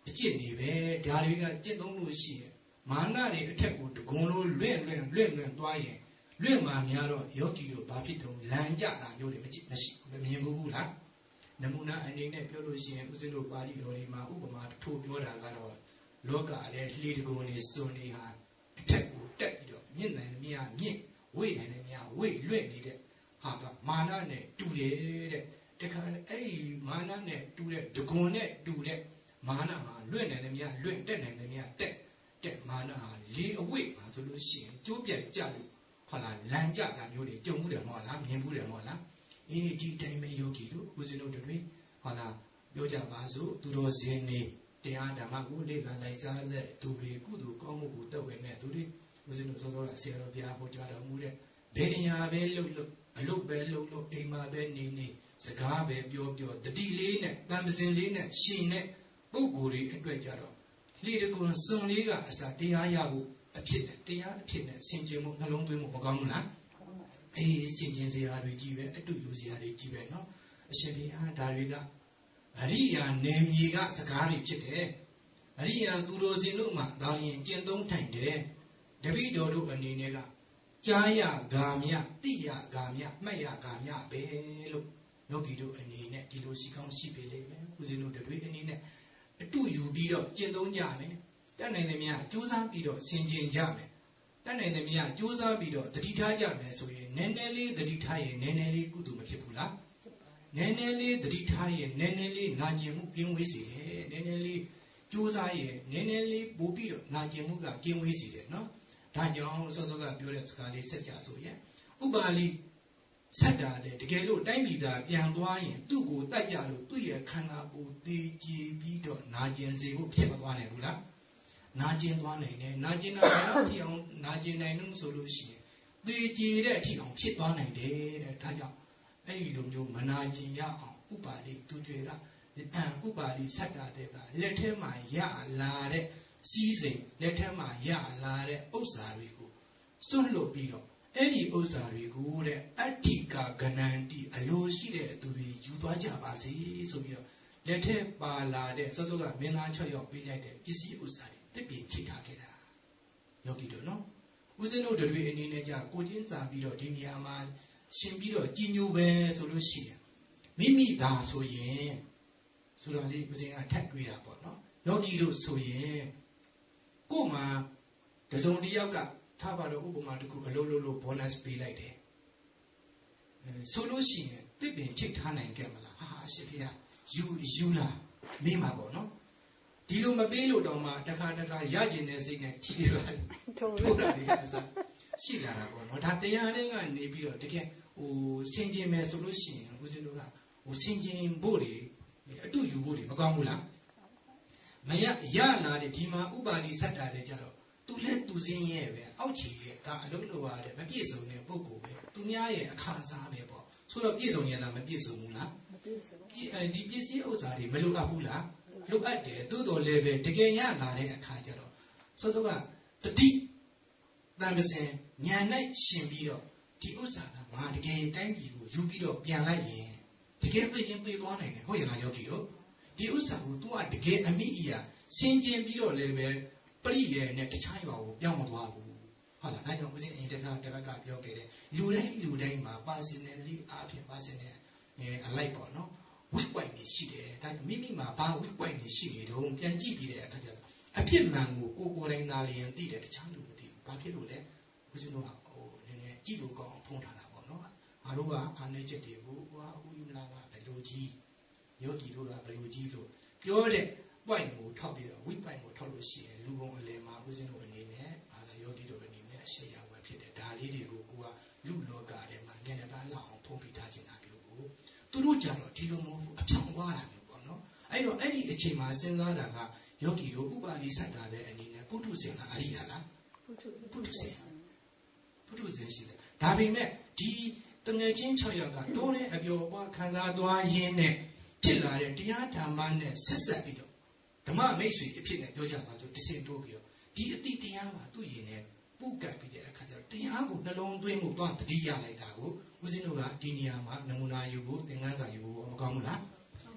အကျင့်တွေပဲဒါတွေကကျင့်သုံးလို့ရှိရင်မာနတွေအထက်ကိုတကုံလို့လွင့်သွားရင်လွင့်မှာများတော့ယောဂီတို့ဘာဖြစ်တုံးလမ်းကြတာမျိုးတွေမရှိမမြင်ဘူးလားနမူနာအနေနဲ့ပြောလို့ရှိရင်ဦးဇင်းတို့ပါဠိတော်တွေမှာဥပမာထိုးပြောတာကတော့လောကရဲ့လှေတကုံနေစွန်နေဟာအထက်ကိုတက်ပြီးတော့မြင့်နိုင်မြင့်မြင့်ဝိနိုင်မြင့်ဝိလွင့်နေတဲ့ဟာကမာနနဲ့တူတယ်တဲ့တခါအဲ့ဒီမာနနဲ့တူတဲ့တကုံနဲ့တူတဲ့မာနဟာလွင့်နိုင်မြင့်လွင့်တက်နိုင်မြင့်တက်မာနဟာလေအဝိမှာဆိုလို့ရှိရင်ကျိုးပြတ်ကြလို့ဟုတ်လားလမ်းကြတာမျိုးတွေကြုံမှုတယ်မဟုတ်လားမြင်မှုတယ်မဟုတ်လားဒီတိုင်းပဲယောဂီတို့ဦးဇင်းတို့တွေဟုတ်လားပြောကြပါစို့သူတော်စင်နေတရားဓမ္မကိုလေ့လာလိုက်စားတဲ့သူတွေကုသိုလ်ကောင်းမှုကိုတက်ဝင်တဲ့သူတွေဦးဇင်းတို့စောစောကဆရာတော်ဘုရားဟောကြားတော်မူတဲ့ဘယ်တရားပဲလှုပ်အလုပ်ပဲလှုပ်အိမ်မှာပဲနေစကားပဲပြောတတိလေးနဲ့တန်ပစင်လေးနဲ့ရှင်နဲ့ပုဂ္ဂိုလ်တွေအတွက်ကြတော့လေတကွန်စွန်လေးကအစာတရားရဖို့အဖြစ်နဲ့တရားအဖြစ်နဲ့ဆင်ခြင်မှုနှလုံးသွင်းမှုမကောင်းဘူးလားအေးဆင်ခြင်စရာတွေကြီးပဲအတူယူစရာတွေကြီးပဲเนาะအရှင်ဘုရားဒါတွေကအရိယာနေမြေကစကားတွေဖြစ်တယ်အရိယာသူတော်စင်တို့မှဒါရင်ကျင့်သုံးထိုင်တယ်တပည့်တော်တို့အနေနဲ့ကကြားရဂါမြတိရဂါမြမှတ်ရဂါမြပဲလို့ယောဂီတို့အနေနဲ့ဒီလိုရှိကောင်းရှိပေလိမ့်မယ်ဦးဇင်းတို့တွေအနေနဲ့အတူယူပြီးတော့ကျင့်သုံးကြမယ်တတ်နိုင်သမျှကြိုးစားပြီးတော့ဆင်ခြင်ကြမယ်တတ်နိုင်သမျှကြိုးစားပြီးတော့တတိထားကြမယ်ဆိုရင်နည်းနည်းလေးတတိထားရင်နည်းနည်းလေးကုသိုလ်မဖြစ်ဘူးလားနည်းနည်းလေးတတိထားရင်နည်းနည်းလေးနာကျင်မှုကင်းဝေးစေတယ်နည်းနည်းလေးကြိုးစားရင်နည်းနည်းလေးပို့ပြီးတော့နာကျင်မှုကကင်းဝေးစေတယ်နော်ဒါကြောင့်စောစောကပြောတဲ့စကားလေးဆက်ကြဆိုရင်ဥပါလိဆက်တာတဲ့တကယ်လို့တိုင်းပြည်သားပြန်သွားရင်သူ့ကိုတတ်ကြလို့သူ့ရဲ့ခန္ဓာကိုယ်တည်ကြည်ပြီးတော့နာကျင်စေဖို့ဖြစ်မသွားနိုင်ဘူးလားနာကျင်သွားနိုင်တယ်နာကျင်တာလည်းဖြစ်အောင်နာကျင်နိုင်လို့ဆိုလို့ရှိရင်တည်ကြည်တဲ့အထိအောင်ဖြစ်သွားနိုင်တယ်တဲ့ဒါကြောင့်အဲ့ဒီလိုမျိုးမနာကျင်ရအောင်ဥပါလိသူကျွေကဥပါလိဆက်တာတဲ့ကလက်ထဲမှာရလာတဲ့စီးစိမ်လက်ထက်မှာရလာတဲ့ဥစ္စာတွေကိုစွန့်လွတ်ပြီးတော့အဲ့ဒီဥစ္စာတွေကိုတဲ့အဋ္ဌိကကဏန္တိအလိုရှိတဲ့သူတွေယူသွားကြပါစေဆိုပြီးတော့လက်ထက်ပါလာတဲ့သောတုကမင်းသား6ယောက်ပေးလိုက်တဲ့ပစ္စည်းဥစ္စာတွေတစ်ပြေချိထားခဲ့တာယောဂီတို့နော်ဦးဇင်းတို့တွေအနေနဲ့ကြကိုချင်းစာပြီးတော့ဒီနေရာမှာရှင်ပြီးတော့ကြီးညိုပဲဆိုလို့ရှိရင်မိမိသာဆိုရင်ဆိုတော့လေဦးဇင်းကထပ်တွေးတာပေါ့နော်ယောဂီတို့ဆိုရင်ကို့မှာတစုံတစ်ယောက်ကထားပါတော့ဥပမာတစ်ခုအလုံးလုံး bonus ပေးလိုက်တယ်ဆိုလို့ရှိရင်တစ်ပင်ထိတ်ထားနိုင်ကြမလားဟာအရှင်ဖေယူလာမေးမှာပေါ့နော်ဒီလိုမပေးလို့တောင်မှတခါရကျင်တဲ့စိတ်နဲ့ထီးရတယ်ထုတ်တာတွေအစားရှိလာတာပေါ့နော်ဒါတရားနဲ့ကနေပြီးတော့တကယ်ဆင်ကျင်မယ်ဆိုလို့ရှိရင်ဦးဇင်းတို့ကဆင်ကျင်ဖို့တွေအတူယူဖို့တွေမကောင်းဘူးလားမရလာတဲ့ဒီမှာဥပါလိဆက်တာတဲ့ကြတော့သူလဲသူစင်းရဲ့ပဲအောက်ခြေရဲ့ကအလုံးလိုရတဲ့မပြည့်စုံတဲ့ပုဂ္ဂိုလ်ပဲသူများရဲ့အခါစားပဲပေါ့ဆိုတော့ပြည့်စုံရင်လားမပြည့်စုံဘူးလားမပြည့်စုံဒီပစ္စည်းဥစ္စာတွေမလိုအပ်ဘူးလားလိုအပ်တယ်သို့တော်လည်းပဲတကယ်ရလာတဲ့အခါကျတော့စောစောကတတိတန်ပစင်ညာ၌ရှင်ပြီးတော့ဒီဥစ္စာကငါတကယ်တိုင်းပြည်ကိုယူပြီးတော့ပြန်လိုက်ရင်တကယ်သိရင်သိသွားနိုင်တယ်ဟုတ်ရဲ့လားယောဂီတို့ဒီဥစ္စာကို तू ကတကယ်အမိအရာဆင်ကျင်ပြီးတော့လည်းပဲပရိယေနဲ့တခြားရွာကိုပြောင်းမသွားဘူးဟုတ်လားဒါကြောင့်ဦးဇင်းအရင်တစ်ခါကပြောခဲ့တယ်လူတိုင်းမှာ personally အားဖြင့် personal အလိုက်ပေါ့နော် weak point တွေရှိတယ်ဒါမိမိမှာဘာ weak point တွေရှိနေတော့ပြန်ကြည့်ပြီးတဲ့အခါကျတော့အဖြစ်မှန်ကိုကိုယ်တိုင်သာလျင်သိတယ်တခြားလူမသိဘူးဘာဖြစ်လို့လဲဦးဇင်းတို့ကနည်းနည်းကြည့်လို့ကောင်းအောင်ဖုံးထားတာပေါ့နော်ငါတို့ကအာနေချက်တွေကိုဥယူလာကဘယ်လိုကြီးယောဂီတို့ကဘယ်လိုကြီးလို့ပြောတဲ့ point ကိုထောက်ပြီးတော့ weak point ကိုထောက်လို့ရှိရင်လူပုံအလယ်မှာဦးဇင်းတို့အနေနဲ့ယောဂီတို့အနေနဲ့အရှေ့ရောက်ပဲဖြစ်တယ်ဒါလေးတွေကိုကိုကလူလောကထဲမှာညနေပိုင်းလောက်အောင်ဖုံးပြထားခြင်းတာမျိုးကိုသူတို့ကြတော့ဒီလိုမဟုတ်ဘူးအဖြောင်းသွားတာမျိုးပေါ့နော်အဲ့တော့အဲ့ဒီအချိန်မှာစဉ်းစားတာကယောဂီတို့ဥပါလိဆက်တာတဲ့အနေနဲ့ပုထုဇဉ်လားအရိယာလားပုထုဇဉ်ရှိတယ်ဒါပေမဲ့ဒီတငယ်ချင်း6ယောက်ကတော့တဲ့အပျော်ပွားခံစားသွားရင်းနဲ့ဖြစ်လာတဲ့တရားဓမ္မနဲ့ဆက်ဆက်ပြီးတော့ဓမ္မမိတ်ဆွေအဖြစ်နဲ့ပြောကြပါစို့တစင်တိုးပြီးတော့ဒီအတိတရားမှာသူ့ရင်နဲ့ပုတ်ကပ်ပြီးတဲ့အခါကျတော့တရားကိုနှလုံးသွင်းမှုတော့တတိယလိုက်တာကိုဦးဇင်းတို့ကဒီနေရာမှာနမူနာယူဖို့သင်ခန်းစာယူဖို့မကောင်းဘူးလား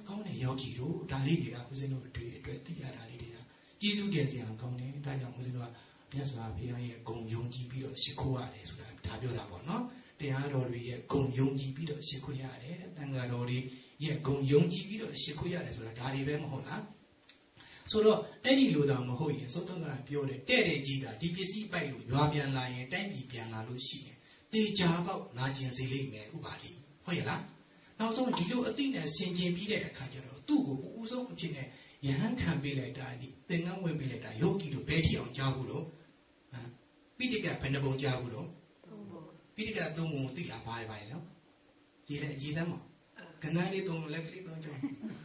ကောင်းတဲ့ယောဂီတို့ဒါလေးတွေကဦးဇင်းတို့တွေ့အတွက်သိရတာလေးတွေကကျေးဇူးတင်စရာကောင်းတယ်ဒါကြောင့်ဦးဇင်းတို့ကမြတ်စွာဘုရားရဲ့ဂုဏ်ယုံကြည်ပြီးတော့ရှိခိုးရတယ်ဆိုတာဒါပြောတာပေါ့နော်တရားတော်တွေရဲ့ဂုဏ်ယုံကြည်ပြီးတော့ရှိခိုးရတယ်တန်ခါတော်တွေရဲ့ဂုဏ်ယုံကြည်ပြီးတော့ရှိခိုးရတယ်ဆိုတာဒါတွေပဲမဟုတ်လားဆိုတော့အဲ့ဒီလိုတော့မဟုတ်ရင်သုတ္တန်ကပြောတယ်တဲ့တဲ့ကြီးကဒီပစ္စည်းပိုက်လို့ရွာပြန်လာရင်တိုင်းပြည်ပြန်လာလို့ရှိရင်တေချာပေါက်နာကျင်စေလိမ့်မယ်ဥပါလိဟုတ်ရဲ့လားနောက်ဆုံးဒီလိုအသိနဲ့ဆင်ခြင်ပြီးတဲ့အခါကျတော့သူ့ကိုဦးဆုံးအဖြစ်နဲ့ယဟန်ခံပေးလိုက်တာဒီသင်္ကန်းဝေပေးလိုက်တာယောဂီတို့ဘယ်ထိအောင်ကြားဘူးလို့ပိဋကဘယ်နှပုံကြားဘူးလို့ပိဋကသုံးပုံသိလားဘာလဲနော်ရေးတယ်ရေးသမ်းမကဏ္ဍလေးသုံးလက်ကလေးသုံးကြ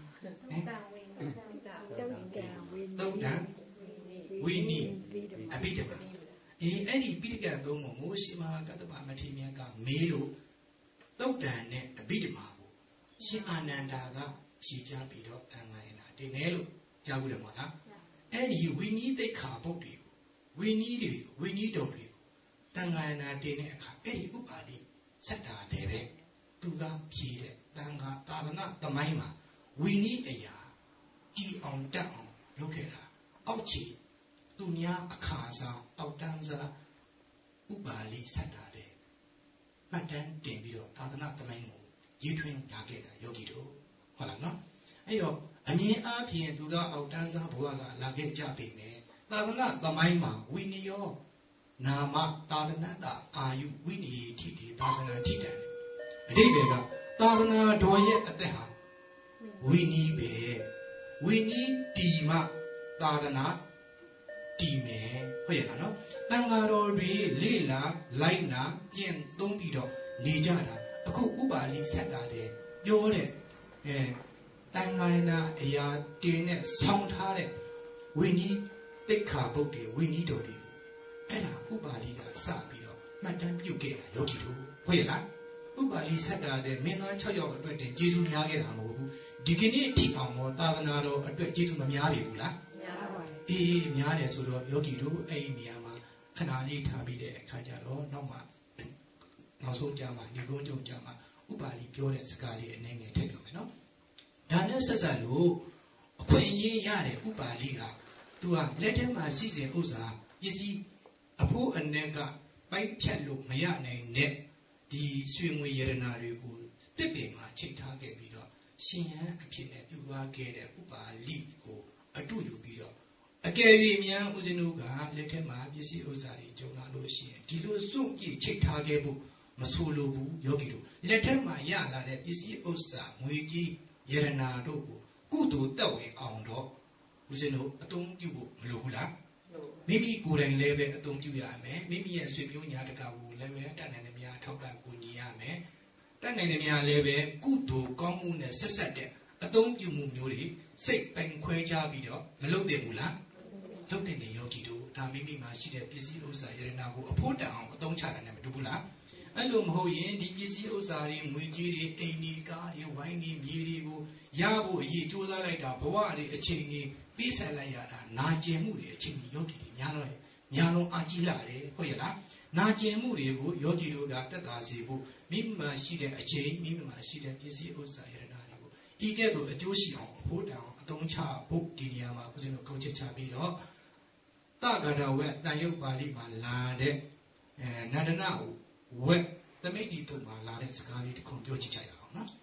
သုတ်တံဝိနိအဘိဓမ္မာအဲ့ဒီပိဋကသုံးပုံကိုရှင်မဟာကတ္တဗမထေရမြတ်ကမေးလို့သုတ်တံနဲ့အဘိဓမ္မာကိုရှင်အာနန္ဒာကဖြေကြားပြီးတော့အင်္ဂါရင်ဒီနဲလို့ကြားဘူးတယ်မဟုတ်လားအဲ့ဒီဝိနည်းတိတ်ခါပုတ်တွေကိုဝိနည်းတွေကိုဝိနည်းတော်တွေကိုတန်ခါရဏတင်တဲ့အခါအဲ့ဒီဥပါလိစက်တာတယ်ပဲသူကဖြေတဲ့တန်ခါတာဝနာသမိုင်းမှာဝိနည်းအရာကြည်အောင်တက်အောင်လုပ်ခဲ့တာအောက်ခြေသူများအခါစားအောက်တန်းစားဥပါလိစက်တာတယ်မှတ်တမ်းတင်ပြီးတော့သာသနာသမိုင်းကိုရေးထွင်းလာခဲ့တာယောဂီတို့ဟုတ်လားနော်အဲ့တော့အမြင်အားဖြင့်သူကအောက်တန်းစားဘဝကလာခဲ့ကြပြီမယ်သာသနာသမိုင်းမှာဝိနည်းရောနာမသာသနာတအာယုဝိနည်းထိတိသာသနာထိတယ်အဓိပ္ပာယ်ကသာသနာတော်ရဲ့အသက်ဟာဝိနည်းပဲဝိနည်းတီမှသာသနာတီမယ်ဟုတ်ရဲ့လားနော်တန်ဃာတော်တွေလေ့လာလိုက်နာကျင့်သုံးပြီးတော့နေကြတာအခုဥပါလိဆက်တာတဲ့ပြောတဲ့တန်ဃာနာအရာတင်းနဲ့ဆောင်းထားတဲ့ဝိနည်းတိတ်ခါပုတ်တွေဝိနည်းတော်တွေအဲ့ဒါဥပါလိကစပြီးတော့မှတ်တမ်းပြုတ်ခဲ့တာယောဂီတို့ဟုတ်ရဲ့လားဥပါလိဆက်တာတဲ့မင်းသား6ယောက်အတွက်တင်ကျေးဇူးများခဲ့တာမဟုတ်ဘူးဒီကနေ့အထိအောင်တော့သာသနာတော်အတွက်ကျေးဇူးမများပြီဘူးလားများပါတယ်အေးများတယ်ဆိုတော့ယောဂီတို့အဲ့ဒီနေရာမှာခဏလေးထားပြီးတဲ့အခါကျတော့နောက်ဆုံးကြမှာဒီကုန်းကျုံကြမှာဥပါလိပြောတဲ့စကားလေးအနေနဲ့ထည့်ပြောမယ်နော်ဒါနဲ့ဆက်ဆက်လို့အခွင့်အရေးရတဲ့ဥပါလိကသူကလက်ထဲမှာရှိစဉ်ဥစ္စာပစ္စည်းအဖို့အ내ကပိုက်ဖြတ်လို့မရနိုင်တဲ့ဒီရွှေငွေရတနာတွေကိုတစ်ပင်မှာချိတ်ထားခဲ့ပြီးတော့ရှင်ဟန်အဖြစ်နဲ့ပြုသွားခဲ့တဲ့ဥပါလိကိုအတုယူပြီးတော့အကယ်၍မြန်ဦးဇင်းတို့ကလက်ထဲမှာပစ္စည်းဥစ္စာတွေကြုံလာလို့ရှိရင်ဒီလိုစွန့်ကြည့်ချိတ်ထားခဲ့ဖို့မဆိုလိုဘူးယောဂီတို့လက်ထက်မှာရလာတဲ့ပစ္စည်းဥစ္စာငွေကြီးယရနာတို့ကိုကုသိုလ်တက်ဝင်အောင်တော့ဦးဇင်းတို့အသုံးပြုဖို့မလိုဘူးလားမိမိကိုယ်တိုင်လည်းပဲအသုံးပြုရမယ်မိမိရဲ့ဆွေမျိုးညာတကာကိုလည်းပဲတတ်နိုင်တဲ့များထောက်ပံ့ကူညီရမယ်တတ်နိုင်တဲ့များလည်းပဲကုသိုလ်ကောင်းမှုနဲ့ဆက်ဆက်တဲ့အသုံးပြုမှုမျိုးတွေစိတ်ပိုင်ခွဲခြားပြီးတော့မလုပ်သင့်ဘူးလားလုပ်သင့်တယ်ယောဂီတို့ဒါမိမိမှာရှိတဲ့ပစ္စည်းဥစ္စာယရနာကိုအဖို့တန်အောင်အသုံးချတာနဲ့မတူဘူးလားအဲ့လိုမဟုတ်ရင်ဒီပစ္စည်းဥစ္စာတွေငွေကြေးတွေအိမ်ဒီကားတွေဝိုင်းတွေမြေတွေကိုရဖို့အရေးစူးစမ်းလိုက်တာဘဝတွေအချိန်ကြီးပြီးဆက်လိုက်ရတာနာကျင်မှုတွေအချိန်ကြီးယောဂီတွေများလုံးအာကြီးလာတယ်ဟုတ်ရဲ့လားနာကျင်မှုတွေကိုယောဂီတို့ကတက်တာစေဖို့မိမိမှာရှိတဲ့အချိန်မိမိမှာရှိတဲ့ပစ္စည်းဥစ္စာရတနာတွေကိုဤကဲ့သို့အကျိုးရှိအောင်အဖို့တန်အသုံးချဖို့ဒီနေရာမှာဦးဇင်းတို့ကောက်ချက်ချပြီးတော့တဂရဝက်တန်ယုတ်ပါဠိမှာလာတဲ့နန္ဒနာဝက်သမိတ်ဒီတုံမှာလာတဲ့စကားလေးတစ်ခုပြောကြည့်ကြရအောင်နော်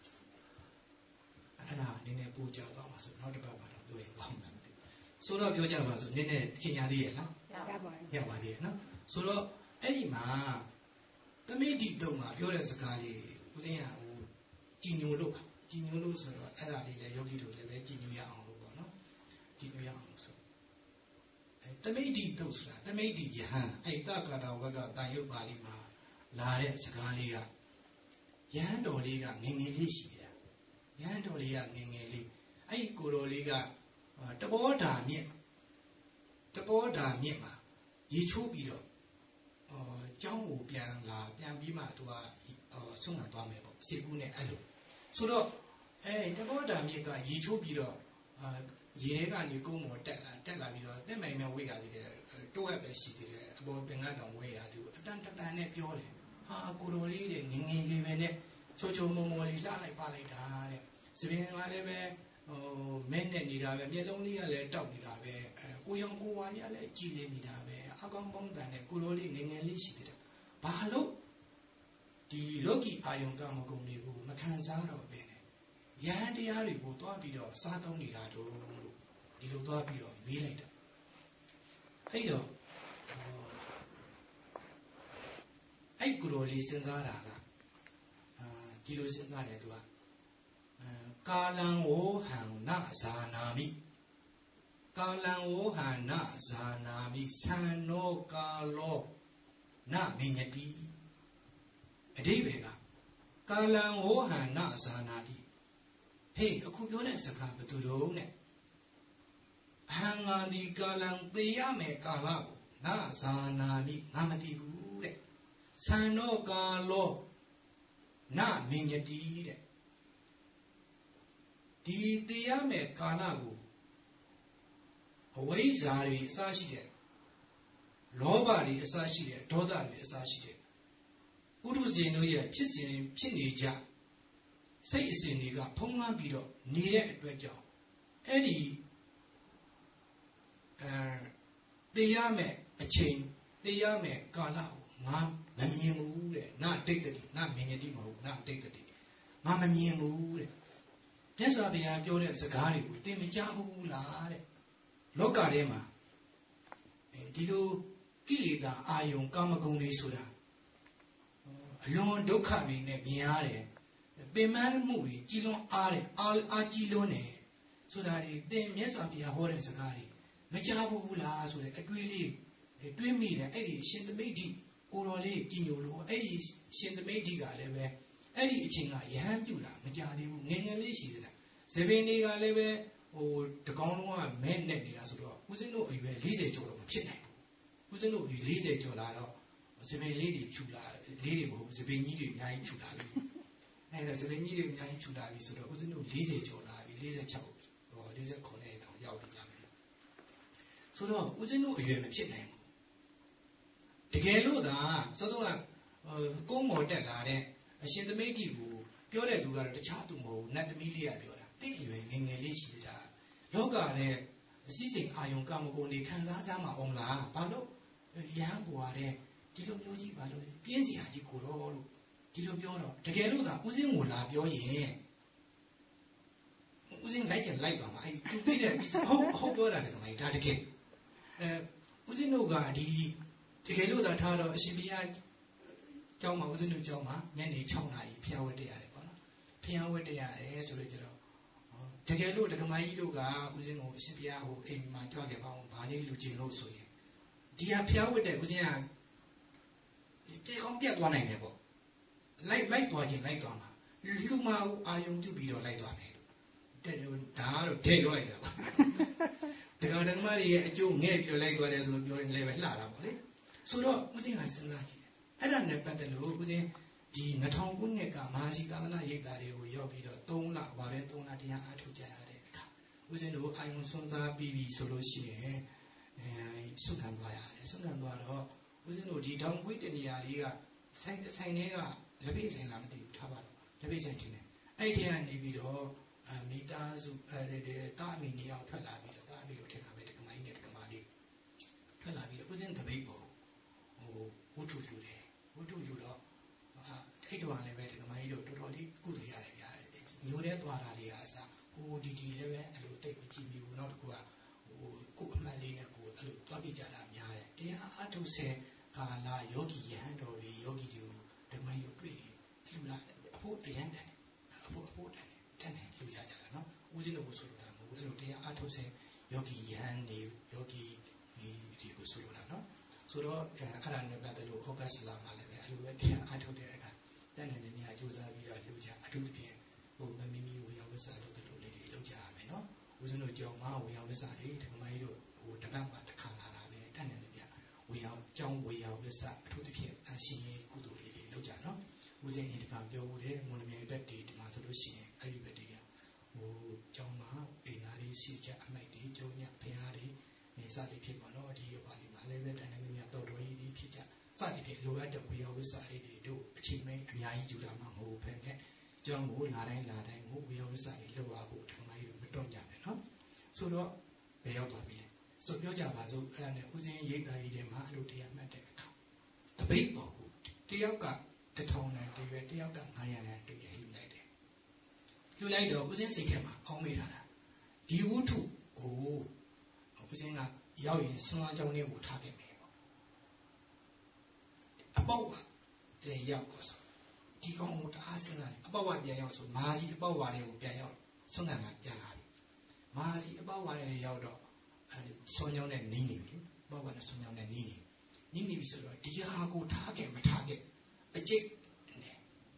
အဲ့ဒါနည်းနည်းပို့ကြသွားမှာဆိုနောက်တစ်ပတ်မှာတော့တွေ့ရင်ကောင်းမှာဆိုတော့ပြောကြပါဆိုနည်းနည်းသင်ညာသေးရဲ့လားရပါသေးရဲ့နော်ဆိုတော့အဲ့ဒီမှာသမိတ်ဒီတုံမှာပြောတဲ့စကားလေးဦးဇင်းကကြည်ညိုလို့ဆိုတော့အဲ့ဒါလေးလည်းယောဂီတို့လည်းပဲကြည်ညိုရအောင်လို့ပေါ့နော်ကြည်ညိုရအောင်ဆိုသမိတ်ဒီတုံဆိုတာသမိတ်ဒီယဟန်အဲ့တက္ကရာဝက်ကတန်ယုတ်ပါဠိမှာလာတဲ့စကားလေးကယဟန်တော်လေးကငငယ်လေးရှိတယ်ယဟန်တော်လေးကငငယ်လေးအဲ့ဒီကိုတော်လေးကတဘောဓာမြင့်မှာရေချိုးပြီးတော့ကျောင်းကိုပြန်ပြီးမှသူကဆုံးမသွားမယ်ပေါ့စေကူးနဲ့အဲ့လိုဆိုတော့တဘောဓာမြင့်ကရေချိုးပြီးတော့ရေထဲကနေကုန်းပေါ်တက်လာပြီးတော့တက်မိုင်မဲ့ဝေးရသေးတယ်တိုးရပဲရှိသေးတယ်အပေါ်ပင်ကတောင်ဝေးရသေးဘူးအတန်နဲ့ပြောတယ်ဟာကိုတော်လေးတွေငငယ်လေးပဲနဲ့ချိုမုံလေးလှလိုက်ပါလိုက်တာတဲ့စစပင်ကလည်းပဲမဲနဲ့နေတာပဲမျက်လုံးလေးကလည်းတောက်နေတာပဲကိုရောင်ကိုဝါကြီးကလည်းကြည်နေနေတာပဲအကောင်ပေါင်းတန်နဲ့ကိုလိုလေးငယ်ငယ်လေးရှိသေးတယ်ဘာလို့ဒီလောကီအာယုံကမဂုဏ်တွေကိုမခံစားတော့ပဲနဲ့ယဟန်တရားတွေကိုတွားပြီးတော့စားသုံးနေတာတို့လို့ဒီလိုတွားပြီးတော့မေးလိုက်တယ်အဲ့တော့အဲ့ကိုလိုလေးစဉ်းစားတာကဒီလိုစဉ်းစားတယ်သူကကာလံဝောဟံနဇာနာမိကာလံဝောဟံနဇာနာမိသံနောကာလောနမိညတိအဓိပ္ပာယ်ကကာလံဝောဟံနဇာနာတိဟေးအခုပြောတဲ့စကားဘယ်သူတို့နဲ့အဟံငါဒီကာလံသေရမယ်ကာလကိုနဇာနာမိငါမသိဘူးတဲ့သံနောကာလောနမိညတိတဲ့ဒီသေရမယ်ကာလကိုအဝိဇ္ဇာတွေအစရှိတဲ့လောဘတွေအစရှိတဲ့ဒေါသတွေအစရှိတဲ့ပုထုဇဉ်တို့ရဲ့ဖြစ်စဉ်ဖြစ်နေကြစိတ်အစဉ်တွေကဖုံးလွှမ်းပြီးတော့နေတဲ့အတွက်ကြောင့်အဲ့ဒီသေရမယ်အချိန်သေရမယ်ကာလကိုငါမမြင်ဘူးတဲ့နဒိဋ္ဌတိနမြင်ရတိမဟုတ်နဒိဋ္ဌတိငါမမြင်ဘူးတဲ့မြတ်စွာဘုရားပြောတဲ့စကားတွေကိုသင်မကြားဘူးလားတဲ့လောကထဲမှာဒီလိုကိလေသာအာယုံကာမဂုဏ်တွေဆိုတာအလွန်ဒုက္ခတွေနဲ့မြင်ရတယ်ပင်ပန်းမှုတွေကြီးလွန်အားတယ်အားကြီးလွန်းတယ်ဆိုတာဒီသင်မြတ်စွာဘုရားဟောတဲ့စကားတွေမကြားဘူးလားဆိုတဲ့အတွေးလေးတွေးမိတယ်အဲ့ဒီရှင်သမိတ်ကြီးကိုတော်လေးကြည်ညိုလို့အဲ့ဒီရှင်သမိတ်ကြီးကလည်းပဲအဲ့ဒီအချိန်ကယဟန်ပြုတာမကြသေးဘူးငယ်ငယ်လေးရှိသေးတယ်ဇပင်တွေကလည်းပဲတကောင်လုံးကမဲနဲ့နေတာဆိုတော့ဦးဇင်းတို့အရွယ်40ကျော်တော့မဖြစ်နိုင်ဘူးဦးဇင်းတို့အရွယ်40ကျော်လာတော့ဇပင်လေးတွေဖြူလာလေးတွေမဟုတ်ဇပင်ကြီးတွေအများကြီးဖြူလာပြီအဲ့ဒါဇပင်ကြီးတွေအများကြီးဖြူလာပြီဆိုတော့ဦးဇင်းတို့40ကျော်လာပြီ46 49နဲ့တောင်ရောက်ပြီလားဆိုတော့ဦးဇင်းတို့အရွယ်မဖြစ်နိုင်ဘူးတကယ်လို့သာသောတော့ကုန်းမော်တက်လာတဲ့အရှင်သမိတ်ကြီးကိုပြောတဲ့သူကတော့တခြားသူမဟုတ်နတ်သမီးလေးကပြောတာတိတ်ရွယ်ငယ်ငယ်လေးရှိသေးတာလောကနဲ့အစည်းစိမ်အာယုံကာမဂုဏ်တွေခံစားစားမှာအောင်လားဘာလို့ရဟန်းပွားတဲ့ဒီလိုမျိုးကြီးဘာလို့ပြင်းစရာကြီးကိုတော့လို့ဒီလိုပြောတော့တကယ်လို့သာဦးစင်းကိုလာပြောရင်ဦးစင်းလိုက်ကြလိုက်သွားမှာသူပြည့်တဲ့ဟုတ်ပြောတာတကယ်မဒါတကယ်ဦးစင်းတို့ကဒီတကယ်လို့သာထားတော့အရှင်ဘုရားကျောင်းမှာဦးဇင်းတို့ကျောင်းမှာညနေ6 နာရီဖျားဝတ်တရားရတယ်ပေါ့နော်ဖျားဝတ်တရားရတယ်ဆိုတော့ကျတော့တကယ်လို့ဒကမကြီးတို့ကဦးဇင်းကိုအရှင်ဘုရားဟိုအိမ်မှာကြွခဲ့ပါအောင်ဗာလေးလူချင်းလို့ဆိုရင်ဒီဟာဖျားဝတ်တဲ့ဦးဇင်းကပြေကောင်းပြတ်သွားနိုင်တယ်ပေါ့လိုက်သွားခြင်းလိုက်သွားမှာလူမအာယုံပြုပြီးတော့လိုက်သွားမယ်တဲ့ဒါကတော့ထဲပြောလိုက်တာပါဒကမကြီးရဲ့အကျိုးငဲ့ပြီးတော့လိုက်သွားတယ်ဆိုလို့ပြောရင်လည်းပဲလှတာပေါ့လေဆိုတော့ဦးဇင်းကစဉ်းစားကြည့်အဲ့ဒါနဲ့ပတ်သက်လို့ဦးဇင်းဒီ2000ခုနှစ်ကမဟာစီကာလနာရိပ်သာတွေကိုရောက်ပြီးတော့3လဘာလဲ3လတရားအထုတ်ကြရတဲ့အခါဦးဇင်းတို့အာယုံစွန်းစားပြီးပြီဆိုလို့ရှိရင်ဆုခံသွားရတယ်ဆုခံသွားတော့ဦးဇင်းတို့ဒီတောင်ခွေးတနေရာလေးကဆိုင်တွေကလက်ပိတ်ဆိုင်လားမသိဘူးထားပါတော့လက်ပိတ်ဆိုင်တင်တယ်အဲ့ဒီကနေပြီးတော့မိသားစုတာအမီနေအောင်ထွက်လာပြီးတော့တာအမီတို့ထင်တာပဲဒကမကြီးနဲ့ဒကမလေးထွက်လာပြီးတော့ဦးဇင်းတပိတ်ပေါ်ဝတ္ထုယူတယ်ဝတ္ထုယူတော့အဲ့တော့လည်းပဲဒကမကြီးတို့တော်တော်လေးကုသိုလ်ရတယ်ဗျာမျိုးတဲ့သွားတာလေးကအစားဟိုဒီလည်းပဲအဲ့လိုတိတ်မကြည့်ဘူးနောက်တစ်ခုကကိုအမှတ်လေးနဲ့ကိုအဲ့လိုသွားပြကြတာများတယ်တရားအထုတ်ဆဲကာလယောဂီယဟန်တော်တွေယောဂီတွေကိုဒကမကြီးတို့တွေ့လှူလာအဖို့တရားတယ်အဖို့တယ်တဲ့နဲ့လှူကြတာနော်ဦးဇင်းတို့ကိုဆိုလိုတာမဟုတ်ဘူးအဲ့လိုတရားအထုတ်ဆဲယောဂီယဟန်တွေယောဂီဒီကိုဆိုလိုတာနော်ဆိုတော့အဲ့ဒါနဲ့ပတ်သက်လို့ဩဂတ်စ်လာမှာလည်းပဲအဲ့လိုပဲတရားအထုတ်တဲ့အခါတန်တဲ့နေရာကြိုးစားပြီးတော့လှူကြအထူးသဖြင့်ဟိုမိမိဝေယဝစ္စလို့တို့လေးတွေလုပ်ကြရမယ်နော်ဦးဇင်းတို့ကြောင်းမှာဝေယဝစ္စတွေဒကမကြီးတို့ဟိုတပတ်မှာတစ်ခါလာတာပဲတန်တဲ့နေရာဝေယကြောင်းဝေယဝစ္စအထူးသဖြင့်အရှင်ကြီးကုသိုလ်လေးတွေလုပ်ကြနော်ဦးဇင်းအင်တကပြောဦးတယ်မွန်မြေဘက်တွေဒီမှာဆိုလို့ရှိရင်အဲ့ဒီဘက်တွေကဟိုကြောင်းမှာအိမ်သားလေးရှိကြအမိုက်တွေကျုံညဖျားတွေနေစသည်ဖြစ်ပါတော့ဒီရောပါဒီမှာလည်းပဲတန်တဲ့နေရာတော်တော်ကြီးဖြစ်ကြစသည်ဖြင့်လိုအပ်တဲ့ဝေယဝစ္စလေးတွေတို့အချိန်မင်းအများကြီးယူတာမှမဟုတ်ဘဲနဲ့ကြောင့်မို့လာတိုင်းကိုဝေယဝစ္စတွေလောက်အောင်ဖို့ထင်မှယူမတော့ကြပဲနော်ဆိုတော့ဘယ်ရောက်သွားပြီလဲဆိုပြောကြပါစို့အဲ့ဒါနဲ့ဦးစင်းရိတ်တာကြီးတွေမှာအဲ့လိုတရားမှတ်တဲ့အခါတပိတ်ပေါ့တယောက်က1000နဲ့တရွယ်တယောက်က900နဲ့တရွယ်လှူလိုက်တယ်လှူလိုက်တော့ဦးစင်းစိတ်ထဲမှာအောင်းမိတာလားဒီဝတ္ထုကိုဦးစင်းကရောက်ရင်ဆွမ်းအားကြောင်းလေးကိုထားခဲ့မယ်ပေါ့အပေါက်ကပြန်ရောက်တော့ဆိုဒီကောင်ကိုတအားစဉ်းစားတယ်အပေါက်ကပြန်ရောက်ဆိုမာစီအပေါက်ဝါတွေကိုပြန်ရောက်ဆွမ်းခံကပြန်လာပြီမာစီအပေါက်ဝါတွေရောက်တော့ဆွမ်းကြောင်းနဲ့နင်းနေပြီအပေါက်ကနဲ့ဆွမ်းကြောင်းနဲ့နင်းနေပြီဆိုတော့ဒီဟာကိုထားခဲ့မထားခဲ့အကျိတ်နဲ့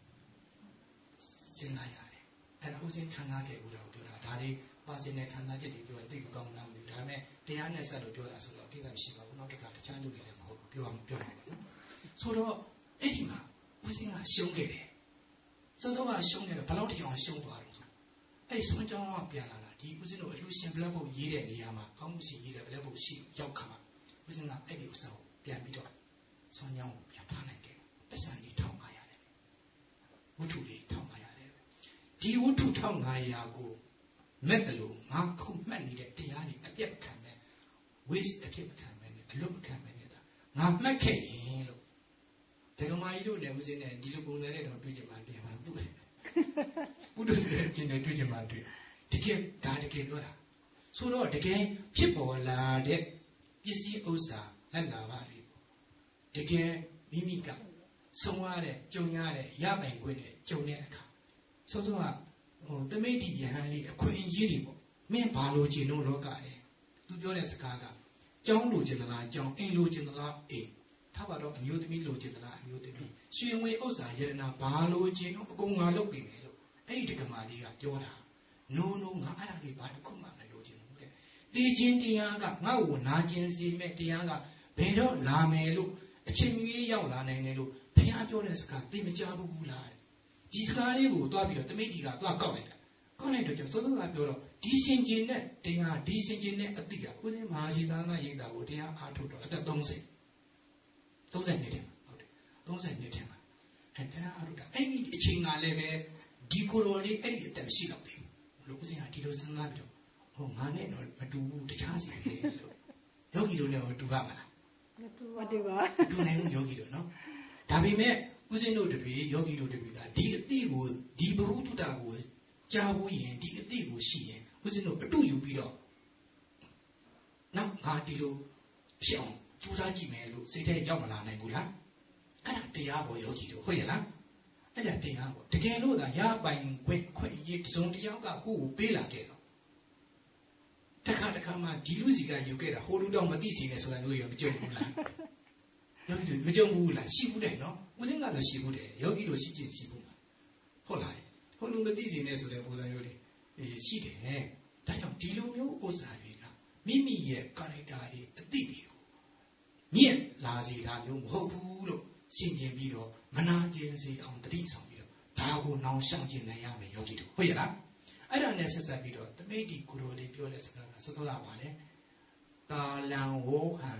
စဉ်းစားရတယ်အဲ့ဒါဦးစင်းခံစားခဲ့ဘူးတော့ပြောတာဒါလေးပါစင်နဲ့ခံစားချက်တွေပြောရင်သိမကောင်းလားမသိဘူးဒါပေမဲ့တရားနဲ့ဆက်လို့ပြောတာဆိုတော့ကိစ္စမရှိပါဘူးနောက်တစ်ခါတခြားလူတွေလည်းမဟုတ်ဘူးပြောမှာပါနော်ဆိုတော့အဲ့ဒီမှာဦးစင်းကရှုံးခဲ့တယ်စောစောကရှုံးခဲ့တယ်ဘယ်လောက်ထိအောင်ရှုံးသွားတယ်ဆိုအဲ့ဒီဆွမ်းကြောင်းကပြန်လာတာဒီဦးစင်းတို့အလှရှင်ဘလက်ဘုတ်ရေးတဲ့နေရာမှာကောင်းမှုရှိရေးတဲ့ဘလက်ဘုတ်ရှိရောက်ခါမှာဦးစင်းကအဲ့ဒီဥစ္စာကိုပြန်ပြီးတော့ဆွမ်းကြောင်းကိုပြန်ထားနိုင်တယ်ပတ်စံလေး1500ရတယ်ဝတ္ထုလေး1500ရတယ်ဒီဝတ္ထု1500ကိုမဲ့တယ်လို့ငါအခုမှတ်နေတဲ့တရားတွေအပြတ်ခံမဲ့ waste အဖြစ်မခံမဲ့နဲ့အလွတ်မခံမဲ့နဲ့ငါမှတ်ခဲ့ရင်လို့ဒကမာကြီးတို့လည်းဦးစင်းနဲ့ဒီလိုပုံစံနဲ့တော့တွေ့ကြမှာပြန်မှာပုတယ်ပုဒ်တယ်ကျင်တယ်တွေ့ကြမှာတွေ့တကယ်ဒါတကယ်ပြောတာဆိုတော့တကယ်ဖြစ်ပေါ်လာတဲ့ပစ္စည်းဥစ္စာလက်လာပါလေတကယ်မိမိကဆုံးရတဲ့ကြုံရတဲ့ရပိုင်ခွင့်နဲ့ကြုံတဲ့အခါစောစောကတမိတ်ဒီယဟန်လေးအခွင့်အရေးတွေပေါ့မင်းဘာလို့ကျင်လို့လောကတယ်သူပြောတဲ့စကားကကျောင်းလိုချင်သလားကျောင်းအိမ်လိုချင်သလားအိမ်ထားပါတော့အမျိုးသမီးလိုချင်သလားအမျိုးသမီးရွှေငွေဥစ္စာယရနာဘာလိုချင်တော့အကုန်ငါလုပ်ပြီမယ်လို့အဲ့ဒီတက္ကမလေးကပြောတာနိုးငါအဲ့ဒါလေးဘာတစ်ခုမှမလိုချင်ဘူးတဲ့တေခြင်းတရားကငါ့ကိုနာကျင်စေမဲ့တရားကဘယ်တော့လာမယ်လို့အချိန်ကြီးရောက်လာနိုင်တယ်လို့ဘုရားပြောတဲ့စကားသိမကြဘူးလားဒီစကားလေးကိုသွားပြီးတော့တမိတ်ဒီကသွားကောက်လိုက်တာကောက်လိုက်တော့စောစောကပြောတော့ဒီစင်ကျင်တဲ့တရားဒီစင်ကျင်တဲ့အတိကဦးဇင်းမဟာစီသာနာရိပ်တာကိုတရားအားထုတ်တော့အသက်30နှစ်ထဲမှာဟုတ်တယ်30နှစ်ထဲမှာအဲ့တရားအားထုတ်တာအဲ့ဒီအချိန်ကလည်းပဲဒီကိုယ်တော်လေးအဲ့ဒီအသက်ရှိတော့တယ်လို့ဦးဇင်းကဒီလိုစဉ်းစားပြီးတော့ဟောငါနဲ့တော့မတူဘူးတခြားစီလေလို့ယောဂီတို့နဲ့တူပါမလားမတူပါတူနိုင်ဘူးယောဂီတို့နော်ဒါပေမဲ့ဦးဇင်းတို့တွေယောဂီတို့တွေကဒီအတိကိုဒီဘဟုတုတ္တကိုကြားဘူးရင်ဒီအတိကိုရှိရင်ဦးဇင်းတို့အတူယူပြီးတော့နောက်ငါဒီလိုဖြစ်အောင်ကြိုးစားကြည့်မယ်လို့စိတ်ထဲရောက်မလာနိုင်ဘူးလားအဲ့ဒါတရားပေါ်ယောဂီတို့ဟုတ်ရဲ့လားအဲ့ဒါတရားပေါ်တကယ်လို့သာရပိုင်ခွင့်ရေးတစုံတယောက်ကကိုယ့်ကိုပေးလာခဲ့တော့တခါမှဒီလူစီကယူခဲ့တာဟိုလူတော့မသိစီနဲ့ဆိုတာမျိုးရောမကြုံဘူးလားယောဂီတို့မကြုံဘူးလားရှိဘူးတယ်နော်ဦးဇင်းကတော့ရှိဘူးတယ်ယောဂီတို့ရှိချင်းရှိဘူးမှာဟုတ်လားဟိုလူမသိစီနဲ့ဆိုတဲ့ပုံစံမျိုးတွေရှိတယ်ဒါကြောင့်ဒီလိုမျိုးဥစ္စာတွေကမိမိရဲ့ကာရိုက်တာတွေအသိတွေကိုညက်လာစီတာမျိုးမဟုတ်ဘူးလို့ရှင်းပြပြီးတော့မနာကျင်စေအောင်တတိဆောင်ပြီးတော့ဒါကိုနောင်ရှောင်ကျင်နိုင်ရမယ်ယောဂီတို့ဟုတ်ရဲ့လားအဲ့ဒါနဲ့ဆက်ဆက်ပြီးတော့တမိတ်ဒီကိုရိုလေးပြောတဲ့စကားကစောစောကပါလေကာလံဝောဟံ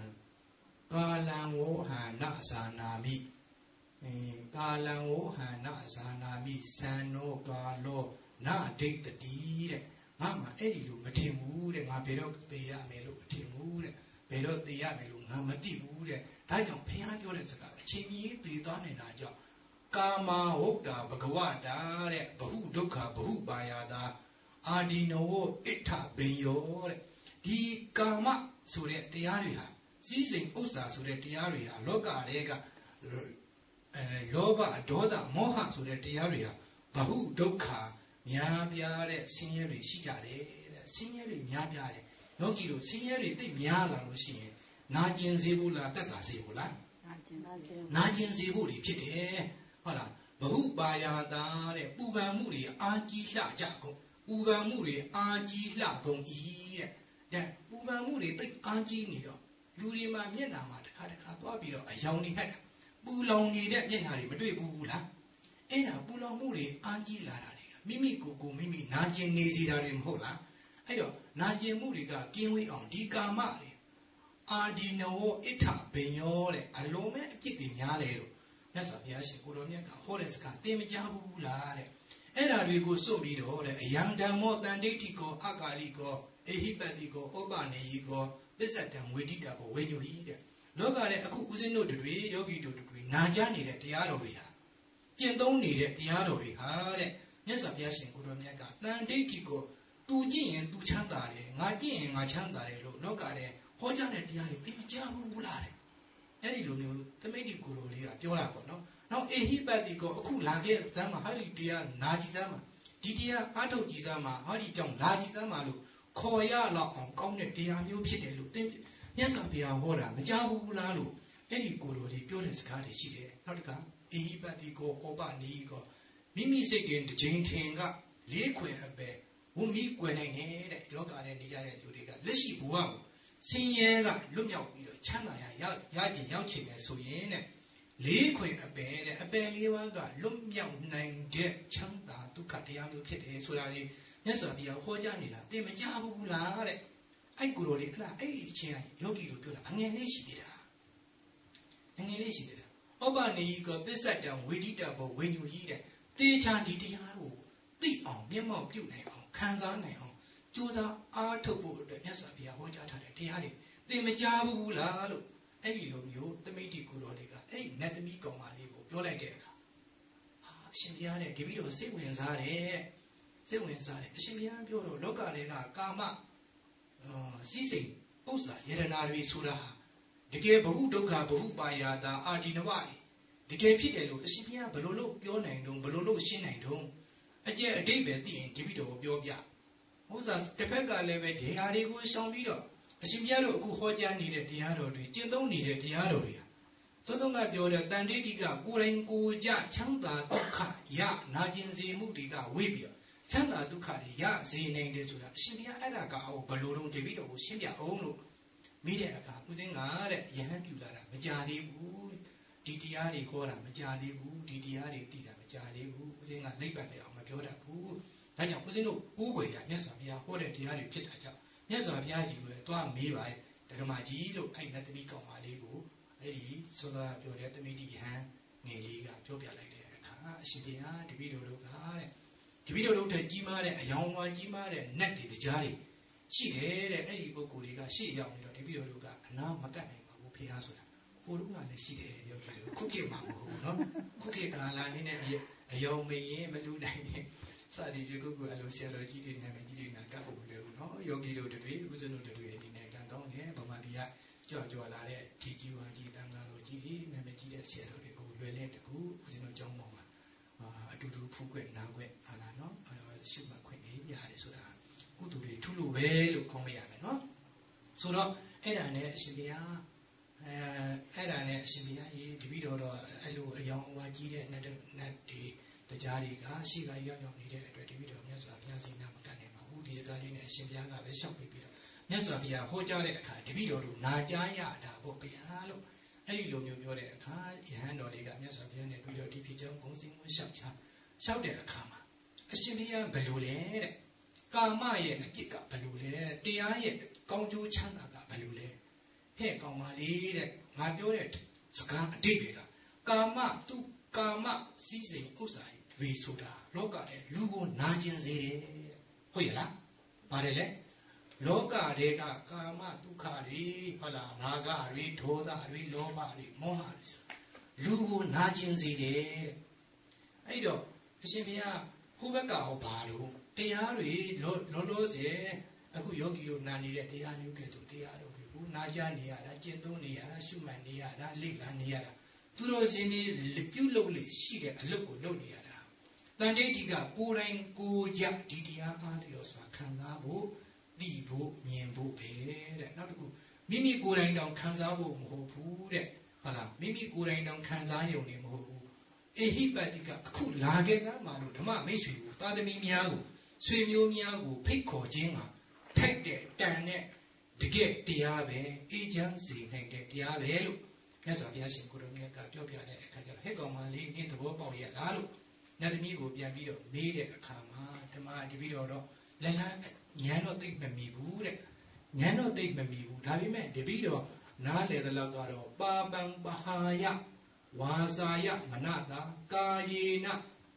နအစာနာမိကာလံဝောဟံနအစာနာမိသံနောကာလောနာဒိဋ္ဌတိတဲ့ငါမှအဲ့ဒီလိုမထင်ဘူးတဲ့ငါဘယ်တော့သိရမယ်လို့မထင်ဘူးတဲ့ဘယ်တော့သိရမယ်လို့ငါမသိဘူးတဲ့ဒါကြောင့်ဘုရားပြောတဲ့စကားအချိန်ကြီးသိသွားနေတာကြောင့်ကာမဟုတ်တာဘဂဝတာတဲ့ဘဟုဒုက္ခဘဟုပါယတာအာဒီနောဣဋ္ဌဘိယောတဲ့ဒီကာမဆိုတဲ့တရားတွေဟာစည်းစိမ်ဥစ္စာဆိုတဲ့တရားတွေဟာလောကတွေကလောဘဒေါသမောဟဆိုတဲ့တရားတွေဟာဘဟုဒုက္ခများပြားတဲ့ဆင်းရဲတွေရှိကြတယ်တဲ့ဆင်းရဲတွေများပြားတယ်ယောဂီတို့ဆင်းရဲတွေသိများလာလို့ရှိရင်နာကျင်စေဖို့လားတက်တာစေဖို့လားနာကျင်စေဖို့တွေဖြစ်တယ်ဟုတ်လားဘဟုပါယတာတဲ့ပူပန်မှုတွေအာကြီးလှကြကုန်ပူပန်မှုတွေအာကြီးလှကုန်ဤတဲ့ပူပန်မှုတွေသိအာကြီးနေတော့လူတွေမှာမျက်နှာမှာတစ်ခါသွားပြီးတော့အယောင်နေဟက်တာပူလောင်နေတဲ့မျက်နှာတွေမတွေ့ဘူးလားအဲ့ဒါပူလောင်မှုတွေအာကြီးလာတာတွေကမိမိကိုယ်ကိုမိမိနာကျင်နေစေတာတွေမဟုတ်လားအဲ့တော့နာကျင်မှုတွေကကင်းဝေးအောင်ဒီကာမတွေအာဒီနောဣဋ္ဌဘိယောတဲ့အလုံးမဲ့အပြစ်တွေများတယ်လို့မြတ်စွာဘုရားရှင်ကိုတော်မြတ်ကဟောတဲ့စကားသင်မကြားဘူးလားတဲ့အဲ့ဒါတွေကိုစွန့်ပြီးတော့တဲ့အယံဓမ္မောတန်ဒိဋ္ဌိကောအကာလိကောအေဟိပတိကောဩပနေယိကောပစ္စတံဝေဒိတာဘောဝေညုဟိတဲ့လောကရဲ့အခုဦးဇင်းတို့တွေယောဂီတို့တွေနာကြနေတဲ့တရားတော်တွေဟာကျင့်သုံးနေတဲ့တရားတော်တွေဟာတဲ့မြတ်စွာဘုရားရှင်ကိုတော်မြတ်ကတန်ဒိဋ္ဌိကိုသူကျင့်ရင်သူချမ်းသာတယ်ငါကျင့်ရင်ငါချမ်းသာတယ်လို့လောကရဲ့ဟောကြားတဲ့တရားတွေသိမကြဘူးလားတဲ့အဲ့ဒီလိုမျိုးသမိတ်ဒီကိုတော်လေးကပြောတာပေါ့နော်နောက်အေဟိပတိကိုအခုလာခဲ့သမ်းမှာဟာဒီတရားနာကြည့်စမ်းမှာဒီတရားအားထုတ်ကြည့်စမ်းမှာဟာဒီကြောင့်လာကြည့်စမ်းမှာလို့ခေါ်ရလောက်အောင်ကောင်းတဲ့တရားမျိုးဖြစ်တယ်လို့သိမြတ်စွာဘုရားဟောတာမကြားဘူးလားလို့အဲ့ဒီကိုတော်လေးပြောတဲ့စကားတွေရှိတယ်နောက်တစ်ခါအေဟိပတိကိုဩပနေကိုမိမိစိတ်တွင်တစ်ချိန်ထင်ကလေးခွင်အပဲဝုံမီကွယ်နိုင်တဲ့လောကနဲ့နေကြတဲ့လူတွေကလက်ရှိဘဝကိုဆင်းရဲကလွတ်မြောက်ပြီးတော့ချမ်းသာရကျင်ရောက်ချင်တယ်ဆိုရင်တဲ့လေးခွင်အပဲတဲ့အပယ်လေးပါးကလွတ်မြောက်နိုင်တဲ့ချမ်းသာဒုက္ခတရားမျိုးဖြစ်တယ်ဆိုတာလေးမြတ်စွာဘုရားဟောကြားနေတာသင်မကြားဘူးလားတဲ့အဲ့ကိုယ်တော်လေးအဲ့ဒီအချင်းယောဂီတို့ပြောတာအငယ်လေးရှိသေးတာအငယ်လေးရှိသေးတာဩပနေယိကောပစ္စတံဝေဒိတဘောဝေညုဟိတဲ့တေချာဒီတရားကိုသိအောင်မျက်မှောက်ပြုနိုင်အောင်ခံစားနိုင်အောင်ကြိုးစားအားထုတ်ဖို့အတွက်မြတ်စွာဘုရားဟောကြားထားတဲ့တရားတွေသင်မကြားဘူးလားလို့အဲ့ဒီလိုမျိုးသမိတ်တိကိုတော်လေးကအဲ့ဒီနတ်သမီးကောင်မလေးကိုပြောလိုက်တဲ့အခါအရှင်ဘုရားတဲ့ဒီပြီးတော့စိတ်ဝင်စားတယ်စိတ်ဝင်စားတယ်အရှင်ဘုရားပြောတော့လောကလေးကကာမစည်းစိမ်ဥစ္စာယရနာတွေဆိုတာတကယ်ဘဟုဒုက္ခဘဟုပါယာတာအာဒီနဝတကယ်ဖြစ်တယ်လို့အရှင်ဘုရားဘယ်လိုလုပ်ပြောနိုင်တုံးဘယ်လိုလုပ်ရှင်းနိုင်တုံးအကျက်အတိတ်ပဲသိရင်ဒီပြီးတော့ပြောပြဥစ္စာတစ်ဖက်ကလည်းပဲဒီဟာတွေကိုရှောင်ပြီးတော့အရှင်ဘုရားတို့အခုဟောကြားနေတဲ့တရားတော်တွေကျင့်သုံးနေတဲ့တရားတော်တွေသောတုံးကပြောတဲ့တန်တိတိကကိုယ်တိုင်ကိုယ်ကြချမ်းသာဒုက္ခရနာကျင်စေမှုတွေကဝေးပြီးတော့ချမ်းသာဒုက္ခတွေရစေနိုင်တယ်ဆိုတာအရှင်ဘုရားအဲ့ဒါကဘယ်လိုလုပ်ဒီပြီးတော့ကိုရှင်းပြအောင်လို့မိတဲ့အခါဦးစင်းကတဲ့ယဟန်ပြူလာတာမကြသေးဘူးဒီတရားတွေခေါ်တာမကြသေးဘူးဒီတရားတွေသိတာမကြသေးဘူးဦးစင်းကလိပ်ပတ်တယ်အောင်မပြောတတ်ဘူးဒါကြောင့်ဦးစင်းတို့ကိုးကွယ်ရမြတ်စွာဘုရားဟောတဲ့တရားတွေဖြစ်တာကြောင့်မြတ်စွာဘုရားကြီးကိုလည်းတွားမေးပါရဲ့ဒကမာကြီးလို့အဲ့နတ်သမီးကောင်မလေးကိုအဲ့ဒီဆိုတာပြောတဲ့တမိတိယဟန်ငယ်လေးကပြောပြလိုက်တဲ့အခါအရှင်ဘုရားတပည့်တော်တို့ကတဲ့တပည့်တော်တို့တည်းကြီးမားတဲ့အယောင်ဝါကြီးမားတဲ့နတ်တွေတရားတွေရှိတယ်တဲ့အဲ့ဒီပုဂ္ဂိုလ်တွေကရှေ့ရောက်နေတော့တပည့်တော်တို့ကအနာမကတ်နိုင်ပါဘူးဘုရားဆိုတာဟိုတုန်းကလည်းရှိတယ်ပြောပြီးတော့ခုခေတ်မှာမဟုတ်ဘူးနော်ခုခေတ်ကာလနေနဲ့အယောင်မရင်မလူနိုင်နဲ့စသည်ဒီကုတ်ကအလိုဆရာတော်ကြီးတွေနာမည်ကြီးတွေနာကပ်ဖို့မလွယ်ဘူးနော်ယောဂီတို့တွေဥစ္စနုတွေဒီနေ့ကံကောင်းတယ်ဗမာပြည်ကကြော်လာတဲ့ဒီကြီးဝါကြီးတန်ခါတော်ကြီးတွေနာမည်ကြီးတဲ့ဆရာတော်တွေကိုလွယ်လဲတကူဥစ္စနုကျောင်းပေါ်မှာအတူတူဖူးခွင့်နားခွင့်ဟာလားနော်ရှုမှတ်ခွင့်နေရတယ်ဆိုတာကုသိုလ်တွေထူးလို့ပဲလို့ခေါ်မရမယ်နော်ဆိုတော့အဲ့ဒါနဲ့အရှင်ဘုရားအဲ့ဒါနဲ့အရှင်ဘုရားကြီးတပည့်တော်တော့အဲ့လိုအယောင်အဝါကြီးတဲ့နတ်တွေတရားတွေကရှိကရောက်နေတဲ့အတွက်တပည့်တော်မြတ်စွာဘုရားစီနာမကတ်နိုင်ပါဘူးဒီစကားလေးနဲ့အရှင်ဘုရားကပဲရှောက်ပြီးတော့မြတ်စွာဘုရားဟောကြားတဲ့အခါတပည့်တော်တို့နာကြားရတာပေါ့ဗျာလို့အဲ့ဒီလိုမျိုးပြောတဲ့အခါယဟန်တော်လေးကမြတ်စွာဘုရားနဲ့တွေ့တော့ဒီဖြစ်ကြောင်းဂုဏ်စင်ကိုရှောက်တဲ့အခါမှာအရှင်ဘုရားဘယ်လိုလဲတဲ့ကာမရဲ့အပြစ်ကဘယ်လိုလဲတရားရဲ့ကောင်းကျိုးချမ်းသာကဘယ်လိုလဲဟဲ့ကောင်းပါလေတဲ့ငါပြောတဲ့စကားအတိတ်တွေကကာမစည်းစိမ်ဥစ္စာတွေဆိုတာလောကရဲ့လူကိုနာကျင်စေတယ်ဟုတ်ရဲ့လားပါတယ်လေလောကတွေကကာမဒုက္ခတွေဟုတ်လားရာဂတွေဒေါသတွေလောဘတွေမောဟတွေလူကိုနာကျင်စေတယ်အဲ့တော့အရှင်ဘုရားကိုယ့်ဘက်ကဟောပါလို့တရားတွေလောဆယ်အခုယောဂီတို့နာနေတဲ့တရားမျိုးကဲ့သို့တရားတော်တွေကိုနာကြနေရတာကျင့်သုံးနေရတာရှုမှတ်နေရတာလေ့လာနေရတာသူတော်စင်တွေပြုလုပ်လေရှိတဲ့အလုပ်ကိုလုပ်နေရတာတန်တိဋ္ဌိကကိုယ်တိုင်ကိုယ်ကြဒီတရားအားလျော်စွာခံစားဖို့သိဖို့မြင်ဖို့ပဲတဲ့နောက်တစ်ခုမိမိကိုယ်တိုင်တောင်ခံစားဖို့မဟုတ်ဘူးတဲ့ဟုတ်လားမိမိကိုယ်တိုင်တောင်ခံစားရုံနဲ့မဟုတ်ဘူးအေဟိပတိကအခုလာခဲ့ကမှလို့ဓမ္မမိတ်ဆွေကိုသာသမီများကိုဆွေမျိုးများကိုဖိတ်ခေါ်ခြင်းမှာထိုက်တဲ့တန်တဲ့တကယ်တရားပဲအေးချမ်းစေနိုင်တဲ့တရားပဲလို့မြတ်စွာဘုရားရှင်ကိုတော်မြတ်ကပြောပြတဲ့အခါကျတော့ဟဲ့ကောင်မလေးနင်းသဘောပေါက်ရလားလို့နတ်သမီးကိုပြန်ပြီးတော့မေးတဲ့အခါမှာဓမ္မတပည့်တော်တော့လက်လန်းဉာဏ်တော့သိမမီဘူးတဲ့ဉာဏ်တော့သိမမီဘူးဒါပေမဲ့တပည့်တော်နားလေတဲ့လောက်ကတော့ပါပံပဟာယဝါစာယမနတာကာယေန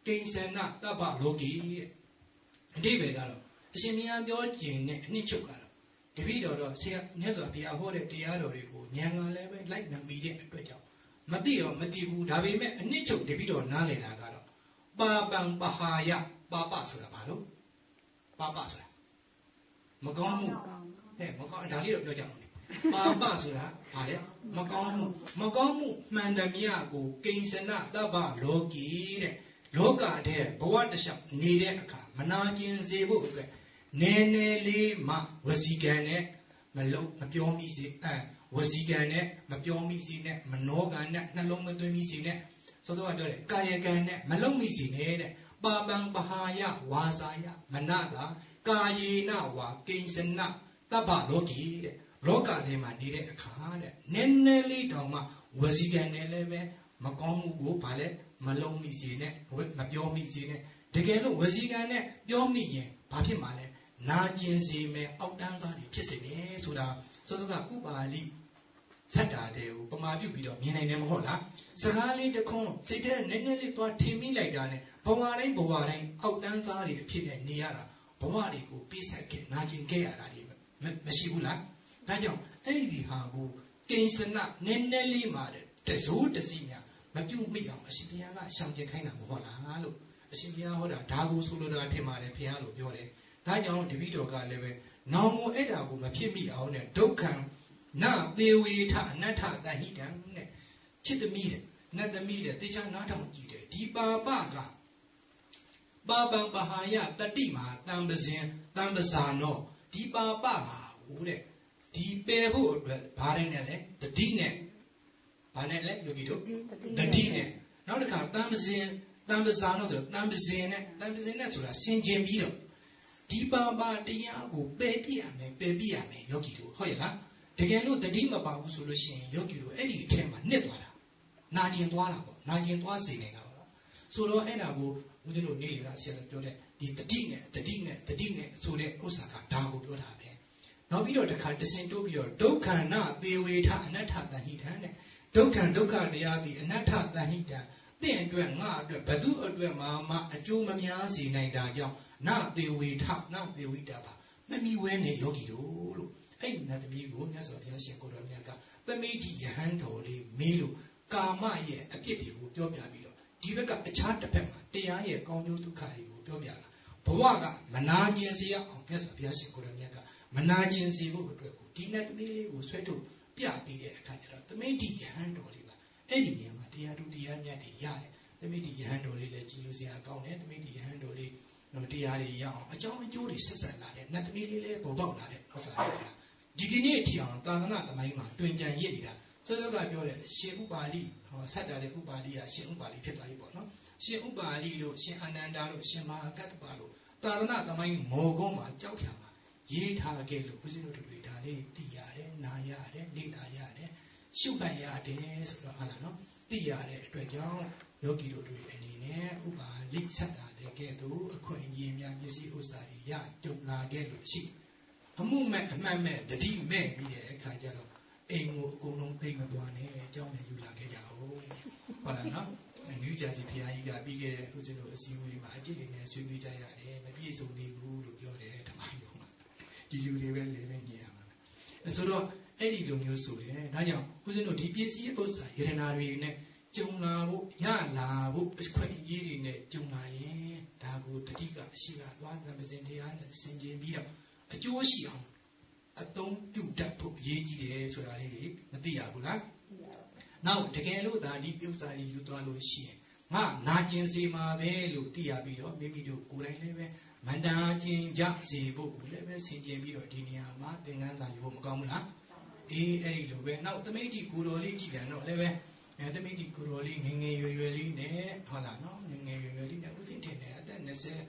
ကိဉ္စနတပ္ပလောကီတဲ့အဓိပ္ပာယ်ကတော့အရှင်မြတ်ပြောခြင်းနဲ့အနှစ်ချုပ်ကတော့တပည့်တော်တော့ဆရာမြတ်စွာဘုရားဟောတဲ့တရားတော်တွေကိုဉာဏ်ကလည်းပဲလိုက်မမီတဲ့အတွက်ကြောင့်မသိတော့မသိဘူးဒါပေမဲ့အနှစ်ချုပ်တပည့်တော်နားလည်တာကတော့ပါပံပဟာယပါပဆိုတာဘာလို့ပါပဆိုတာမကောင်းမှုမကောင်းဒါလေးတော့ပြောကြအောင်ပါပဆိုတာဘာလဲမကောင်းမှုမှန်သမျှကိုကိဉ္စနတပ္ပလောကီတဲ့လောကတဲ့ဘဝတလျှောက်နေတဲ့အခါမနာကျင်စေဖို့အတွက်နည်းနည်းလေးမှဝစီကံနဲ့မပြောမိစေဝစီကံနဲ့မပြောမိစေနဲ့မနောကံနဲ့နှလုံးမသွင်းမိစေနဲ့ဆိုတော့ပြောတယ်ကာယကံနဲ့မလုံမိစေနဲ့တဲ့ပါပံပဟာယဝါစာယမနတာကာယေနဝါကိဉ္စနတပ္ပလောကီတဲ့လောကထဲမှာနေတဲ့အခါတဲ့နည်းနည်းလေးတောင်မှဝစီကံနဲ့လည်းပဲမကောင်းမှုကိုဗာလဲမလုံမိစေနဲ့မပြောမိစေနဲ့တကယ်လို့ဝစီကံနဲ့ပြောမိရင်ဘာဖြစ်မှာလဲနာကျင်စေမယ်အောက်တန်းစားတွေဖြစ်စေမယ်ဆိုတာစောစောကဥပါလိဆက်တာတဲ့ကိုပမာပြုပြီးတော့မြင်နိုင်တယ်မဟုတ်လားစကားလေးတစ်ခွန်းစိတ်ထဲနည်းနည်းလေးသွားထင်မိလိုက်တာနဲ့ဘဝတိုင်းအောက်တန်းစားတွေအဖြစ်နဲ့နေရတာဘဝတွေကိုပြည့်စက်ခဲ့နာကျင်ခဲ့ရတာတွေမရှိဘူးလားဒါကြောင့်အဲ့ဒီဟာကိုကိဉ္စနနည်းနည်းလေးမှတစိုးတစီများမပြုတ်မိအောင်အရှင်ဘုရားကရှောင်ကျင်ခိုင်းတာမဟုတ်လားလို့အရှင်ဘုရားဟောတာဒါကိုဆိုလိုတာထင်ပါတယ်ဘုရားလို့ပြောတယ်ဒါကြောင့်တပည့်တော်ကလည်းပဲနောင်ကိုအဲ့ဒါကိုမဖြစ်မိအောင်နဲ့ဒုက္ခံနသေဝေထအနတ္ထတဟိတံနဲ့ချစ်သမီးတဲ့နတ်သမီးတဲ့တေချာနားထောင်ကြည့်တယ်ဒီပါပကပါပံပဟာယတတိမာတံပဇင်တံပဇာနောဒီပါပဟာဟိုတဲ့ဒီပယ်ဖို့အတွက်ဘာနဲ့လဲတတိနဲ့ဘာနဲ့လဲယောဂီတို့တတိနဲ့နောက်တစ်ခါတံပဇင်တံပဇာနောဆိုတော့တံပဇင်နဲ့ဆိုတာဆင်ခြင်ပြီးတော့ဒီပါပတရားကိုပယ်ပြရမယ်ယောဂီတို့ဟုတ်ရဲ့လားတကယ်လို့တတိမပါဘူးဆိုလို့ရှိရင်ယောဂီတို့အဲ့ဒီအထက်မှာနှစ်သွားတာနာကျင်သွားတာပေါ့နာကျင်သွားစေနေတာပေါ့ဆိုတော့အဲ့ဒါကိုဦးဇင်းတို့နေ့ကဆရာပြောတဲ့ဒီတတိနဲ့ဆိုတဲ့ဥစ္စာကဒါကိုပြောတာပဲနောက်ပြီးတော့တစ်ခါတဆင်တိုးပြီးတော့ဒုက္ခနာသေဝေထအနတ္ထတဟိတံတဲ့ဒုက္ခတရားသည်အနတ္ထတဟိတံတင့်အတွက်ငါအတွက်ဘသူအတွက်မှအကျိုးမများစေနိုင်တာကြောင့်နသေဝေထနသေဝိတပါမမီဝဲနေယောဂီတို့လို့အဲ့ဒီနတ်သမီးကိုမြတ်စွာဘုရားရှင်ကိုတော်မြတ်ကပမိတိယဟန်တော်လေးမေးလို့ကာမရဲ့အပြစ်တွေကိုပြောပြပြီးတော့ဒီဘက်ကအခြားတစ်ဖက်မှာတရားရဲ့ကောင်းကျိုးဒုက္ခတွေကိုပြောပြတာဘဝကမနာကျင်စေရအောင်မြတ်စွာဘုရားရှင်ကိုတော်မြတ်ကမနာကျင်စေဖို့အတွက်ကိုဒီနတ်သမီးလေးကိုဆွဲထုတ်ပြပြီးတဲ့အခါကျတော့သမိတိယဟန်တော်လေးပါအဲ့ဒီနေရာမှာတရားသူတရားမြတ်တွေရတယ်သမိတိယဟန်တော်လေးလည်းကြည်ညိုစရာကောင်းတယ်သမိတိယဟန်တော်လေးတရားတွေရအောင်အကြောင်းအကျိုးတွေဆက်ဆက်လာတယ်နတ်သမီးလေးလည်းပေါ်ပေါက်လာတဲ့ဥစ္စာတွေဒီကနေ့အထိအောင်သာသနာသမိုင်းမှာတွင်ကြံရစ်နေတာစောစောကပြောတယ်ရှင်ဥပါလိဆက်တာတဲ့ဥပါလိကရှင်ဥပါလိဖြစ်သွားပြီပေါ့နော်ရှင်ဥပါလိတို့ရှင်အာနန္ဒာတို့ရှင်မဟာကတ္တပတို့သာသနာသမိုင်းမော်ကုန်းမှာကြောက်ဖြာမှာရေးထားခဲ့လို့ဦးဇင်းတို့တွေဒါလေးသိရတယ်နားရတယ်လေ့လာရတယ်ရှုမှတ်ရတယ်ဆိုတော့ဟာလားနော်သိရတဲ့အတွက်ကြောင့်ယောဂီတို့တွေအနေနဲ့ဥပါလိဆက်တာတဲ့ကဲ့သို့အခွင့်အရေးများပစ္စည်းဥစ္စာတွေရကြုံလာခဲ့လို့ရှိအမှုမဲ့အမှတ်မဲ့တတိမဲ့ပြီးတဲ့အခါကျတော့အိမ်ကိုအကုန်လုံးသိမ့်မသွားနဲ့အကြောင်းနဲ့ယူလာခဲ့ကြအောင်ဟုတ်လားနော်နယူးဂျာစီဖျားကြီးကပြီးခဲ့တဲ့ဦးဇင်းတို့အစည်းအဝေးမှာအကြည့်နေဆွေးနွေးကြရတယ်မပြည့်စုံသေးဘူးလို့ပြောတယ်ဓမ္မယုံမှာဒီလူတွေပဲလေပဲညင်ရမှာဆိုတော့အဲ့ဒီလိုမျိုးဆိုတယ်ဒါကြောင့်ဦးဇင်းတို့ဒီပစ္စည်းဥစ္စာယရနာတွေနဲ့ကြုံလာဖို့ရလာဖို့အခွင့်အရေးတွေနဲ့ကြုံလာရင်ဒါကိုတတိကအရှိကသွားနံပါတ်တရားနဲ့ဆင်ခြင်ပြီးတော့အကျိုးရှိအောင်အသုံးပြုတတ်ဖို့အရေးကြီးတယ်ဆိုတာလေးတွေမသိရဘူးလားနောက်တကယ်လို့ဒါဒီပြုစာတွေယူသွားလို့ရှိရင်ငါနာကျင်စေမှာပဲလို့သိရပြီးတော့မိမိတို့ကိုယ်တိုင်လည်းပဲမန္တာကျင်ကြစေဖို့ကိုလည်းပဲဆင်ခြင်ပြီးတော့ဒီနေရာမှာသင်္ကန်းစာယူဖို့မကောင်းဘူးလားအေးအဲ့ဒီလိုပဲနောက်သမိတ်တိကိုတော်လေးကြည့်တယ်တော့လည်းပဲသမိတ်တိကိုတော်လေးငငယ်ရွယ်ရွယ်လေးနဲ့ဟုတ်လားနော်ငငယ်ရွယ်ရွယ်လေးနဲ့ဦးစင်ထင်တယ်အသက်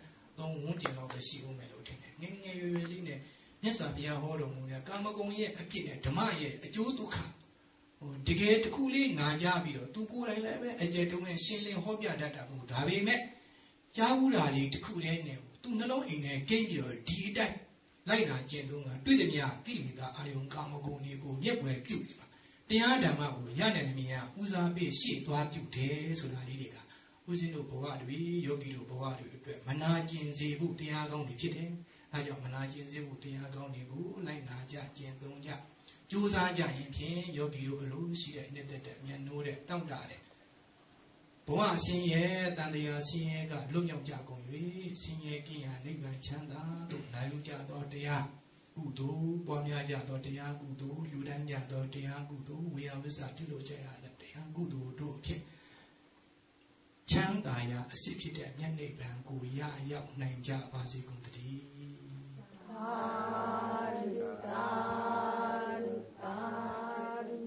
23ဝန်းကျင်လောက်ပဲရှိဦးမယ်လို့ထင်တယ်ငငယ်ရွယ်ရွယ်လေးနဲ့မြတ်စွာဘုရားဟောတော်မူတဲ့ကာမဂုဏ်ရဲ့အပြစ်နဲ့ဓမ္မရဲ့အကျိုးဒုက္ခတကယ်တစ်ခုလေးနာကြပြီးတော့သူကိုယ်တိုင်လည်းပဲအကျယ်တုံးနဲ့ရှင်းလင်းဟောပြတတ်တာမဟုတ်ဒါပေမဲ့ကြားဘူးတာလေးတစ်ခုတည်းနဲ့သူနှလုံးအိမ်နဲ့ကိန်းပြီးတော့ဒီအတိုင်းလိုက်လာကျင့်သုံးတာတွေ့သည်များကိလေသာအာယုံကာမဂုဏ်တွေကိုမျက်ွယ်ပြုတယ်တရားဓမ္မကိုရတဲ့နေရာဦးစားပေးရှေ့သွားပြုတယ်ဆိုတာလေးတွေကဦးဇင်းတို့ဘဝတွေယောဂီတို့ဘဝတွေအတွက်မနာကျင်စေဖို့တရားကောင်းတွေဖြစ်တယ်။ဒါကြောင့်မနာကျင်စေဖို့တရားကောင်းတွေကိုလိုက်နာကြကျင့်သုံးကြကြိုးစားကြရင်ဖြင့်ယောဂီတို့အလိုရှိတဲ့နှစ်သက်တဲ့မျက်နှိုးတဲ့တောင့်တတဲ့ဘဝဆင်းရဲတန်တရားဆင်းရဲကလွတ်မြောက်ကြကုန်၍ဆင်းရဲကင်းရာနိဗ္ဗာန်ချမ်းသာတို့နိုင်ယူကြသောတရားကုသိုလ်ပွားများကြသောတရားကုသိုလ်လူတန်းကြသောတရားကုသိုလ်ဝေယဝိဇ္ဇပြုလို့ကြရတဲ့တရားကုသိုလ်တို့အဖြစ်ချမ်းသာရာအစစ်ဖြစ်တဲ့မျက်နှိပ်ပံကိုရရောက်နိုင်ကြပါစေကုန်သတည်းသာဓုသာဓုသာဓု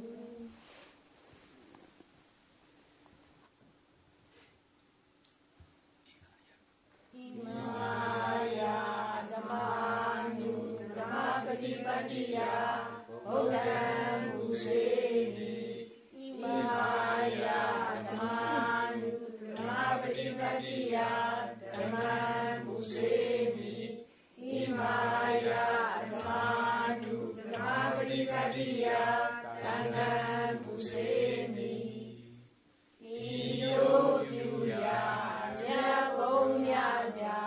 ဣမာယဓမ္မာနုဓမ္မပฏิပတ္တိယဘုဒ္ဓံဘုစေမိဣမာယဓမ္မာနုဓမ္မပฏิပတ္တိယဓမ္မံဘုစေမိဣမာယဓမ္မာနုဓမ္မပฏิပတ္တိယသံဃံဘုစေမိဤယုပြုရာမြတ်ဘုံမြတ်ကြ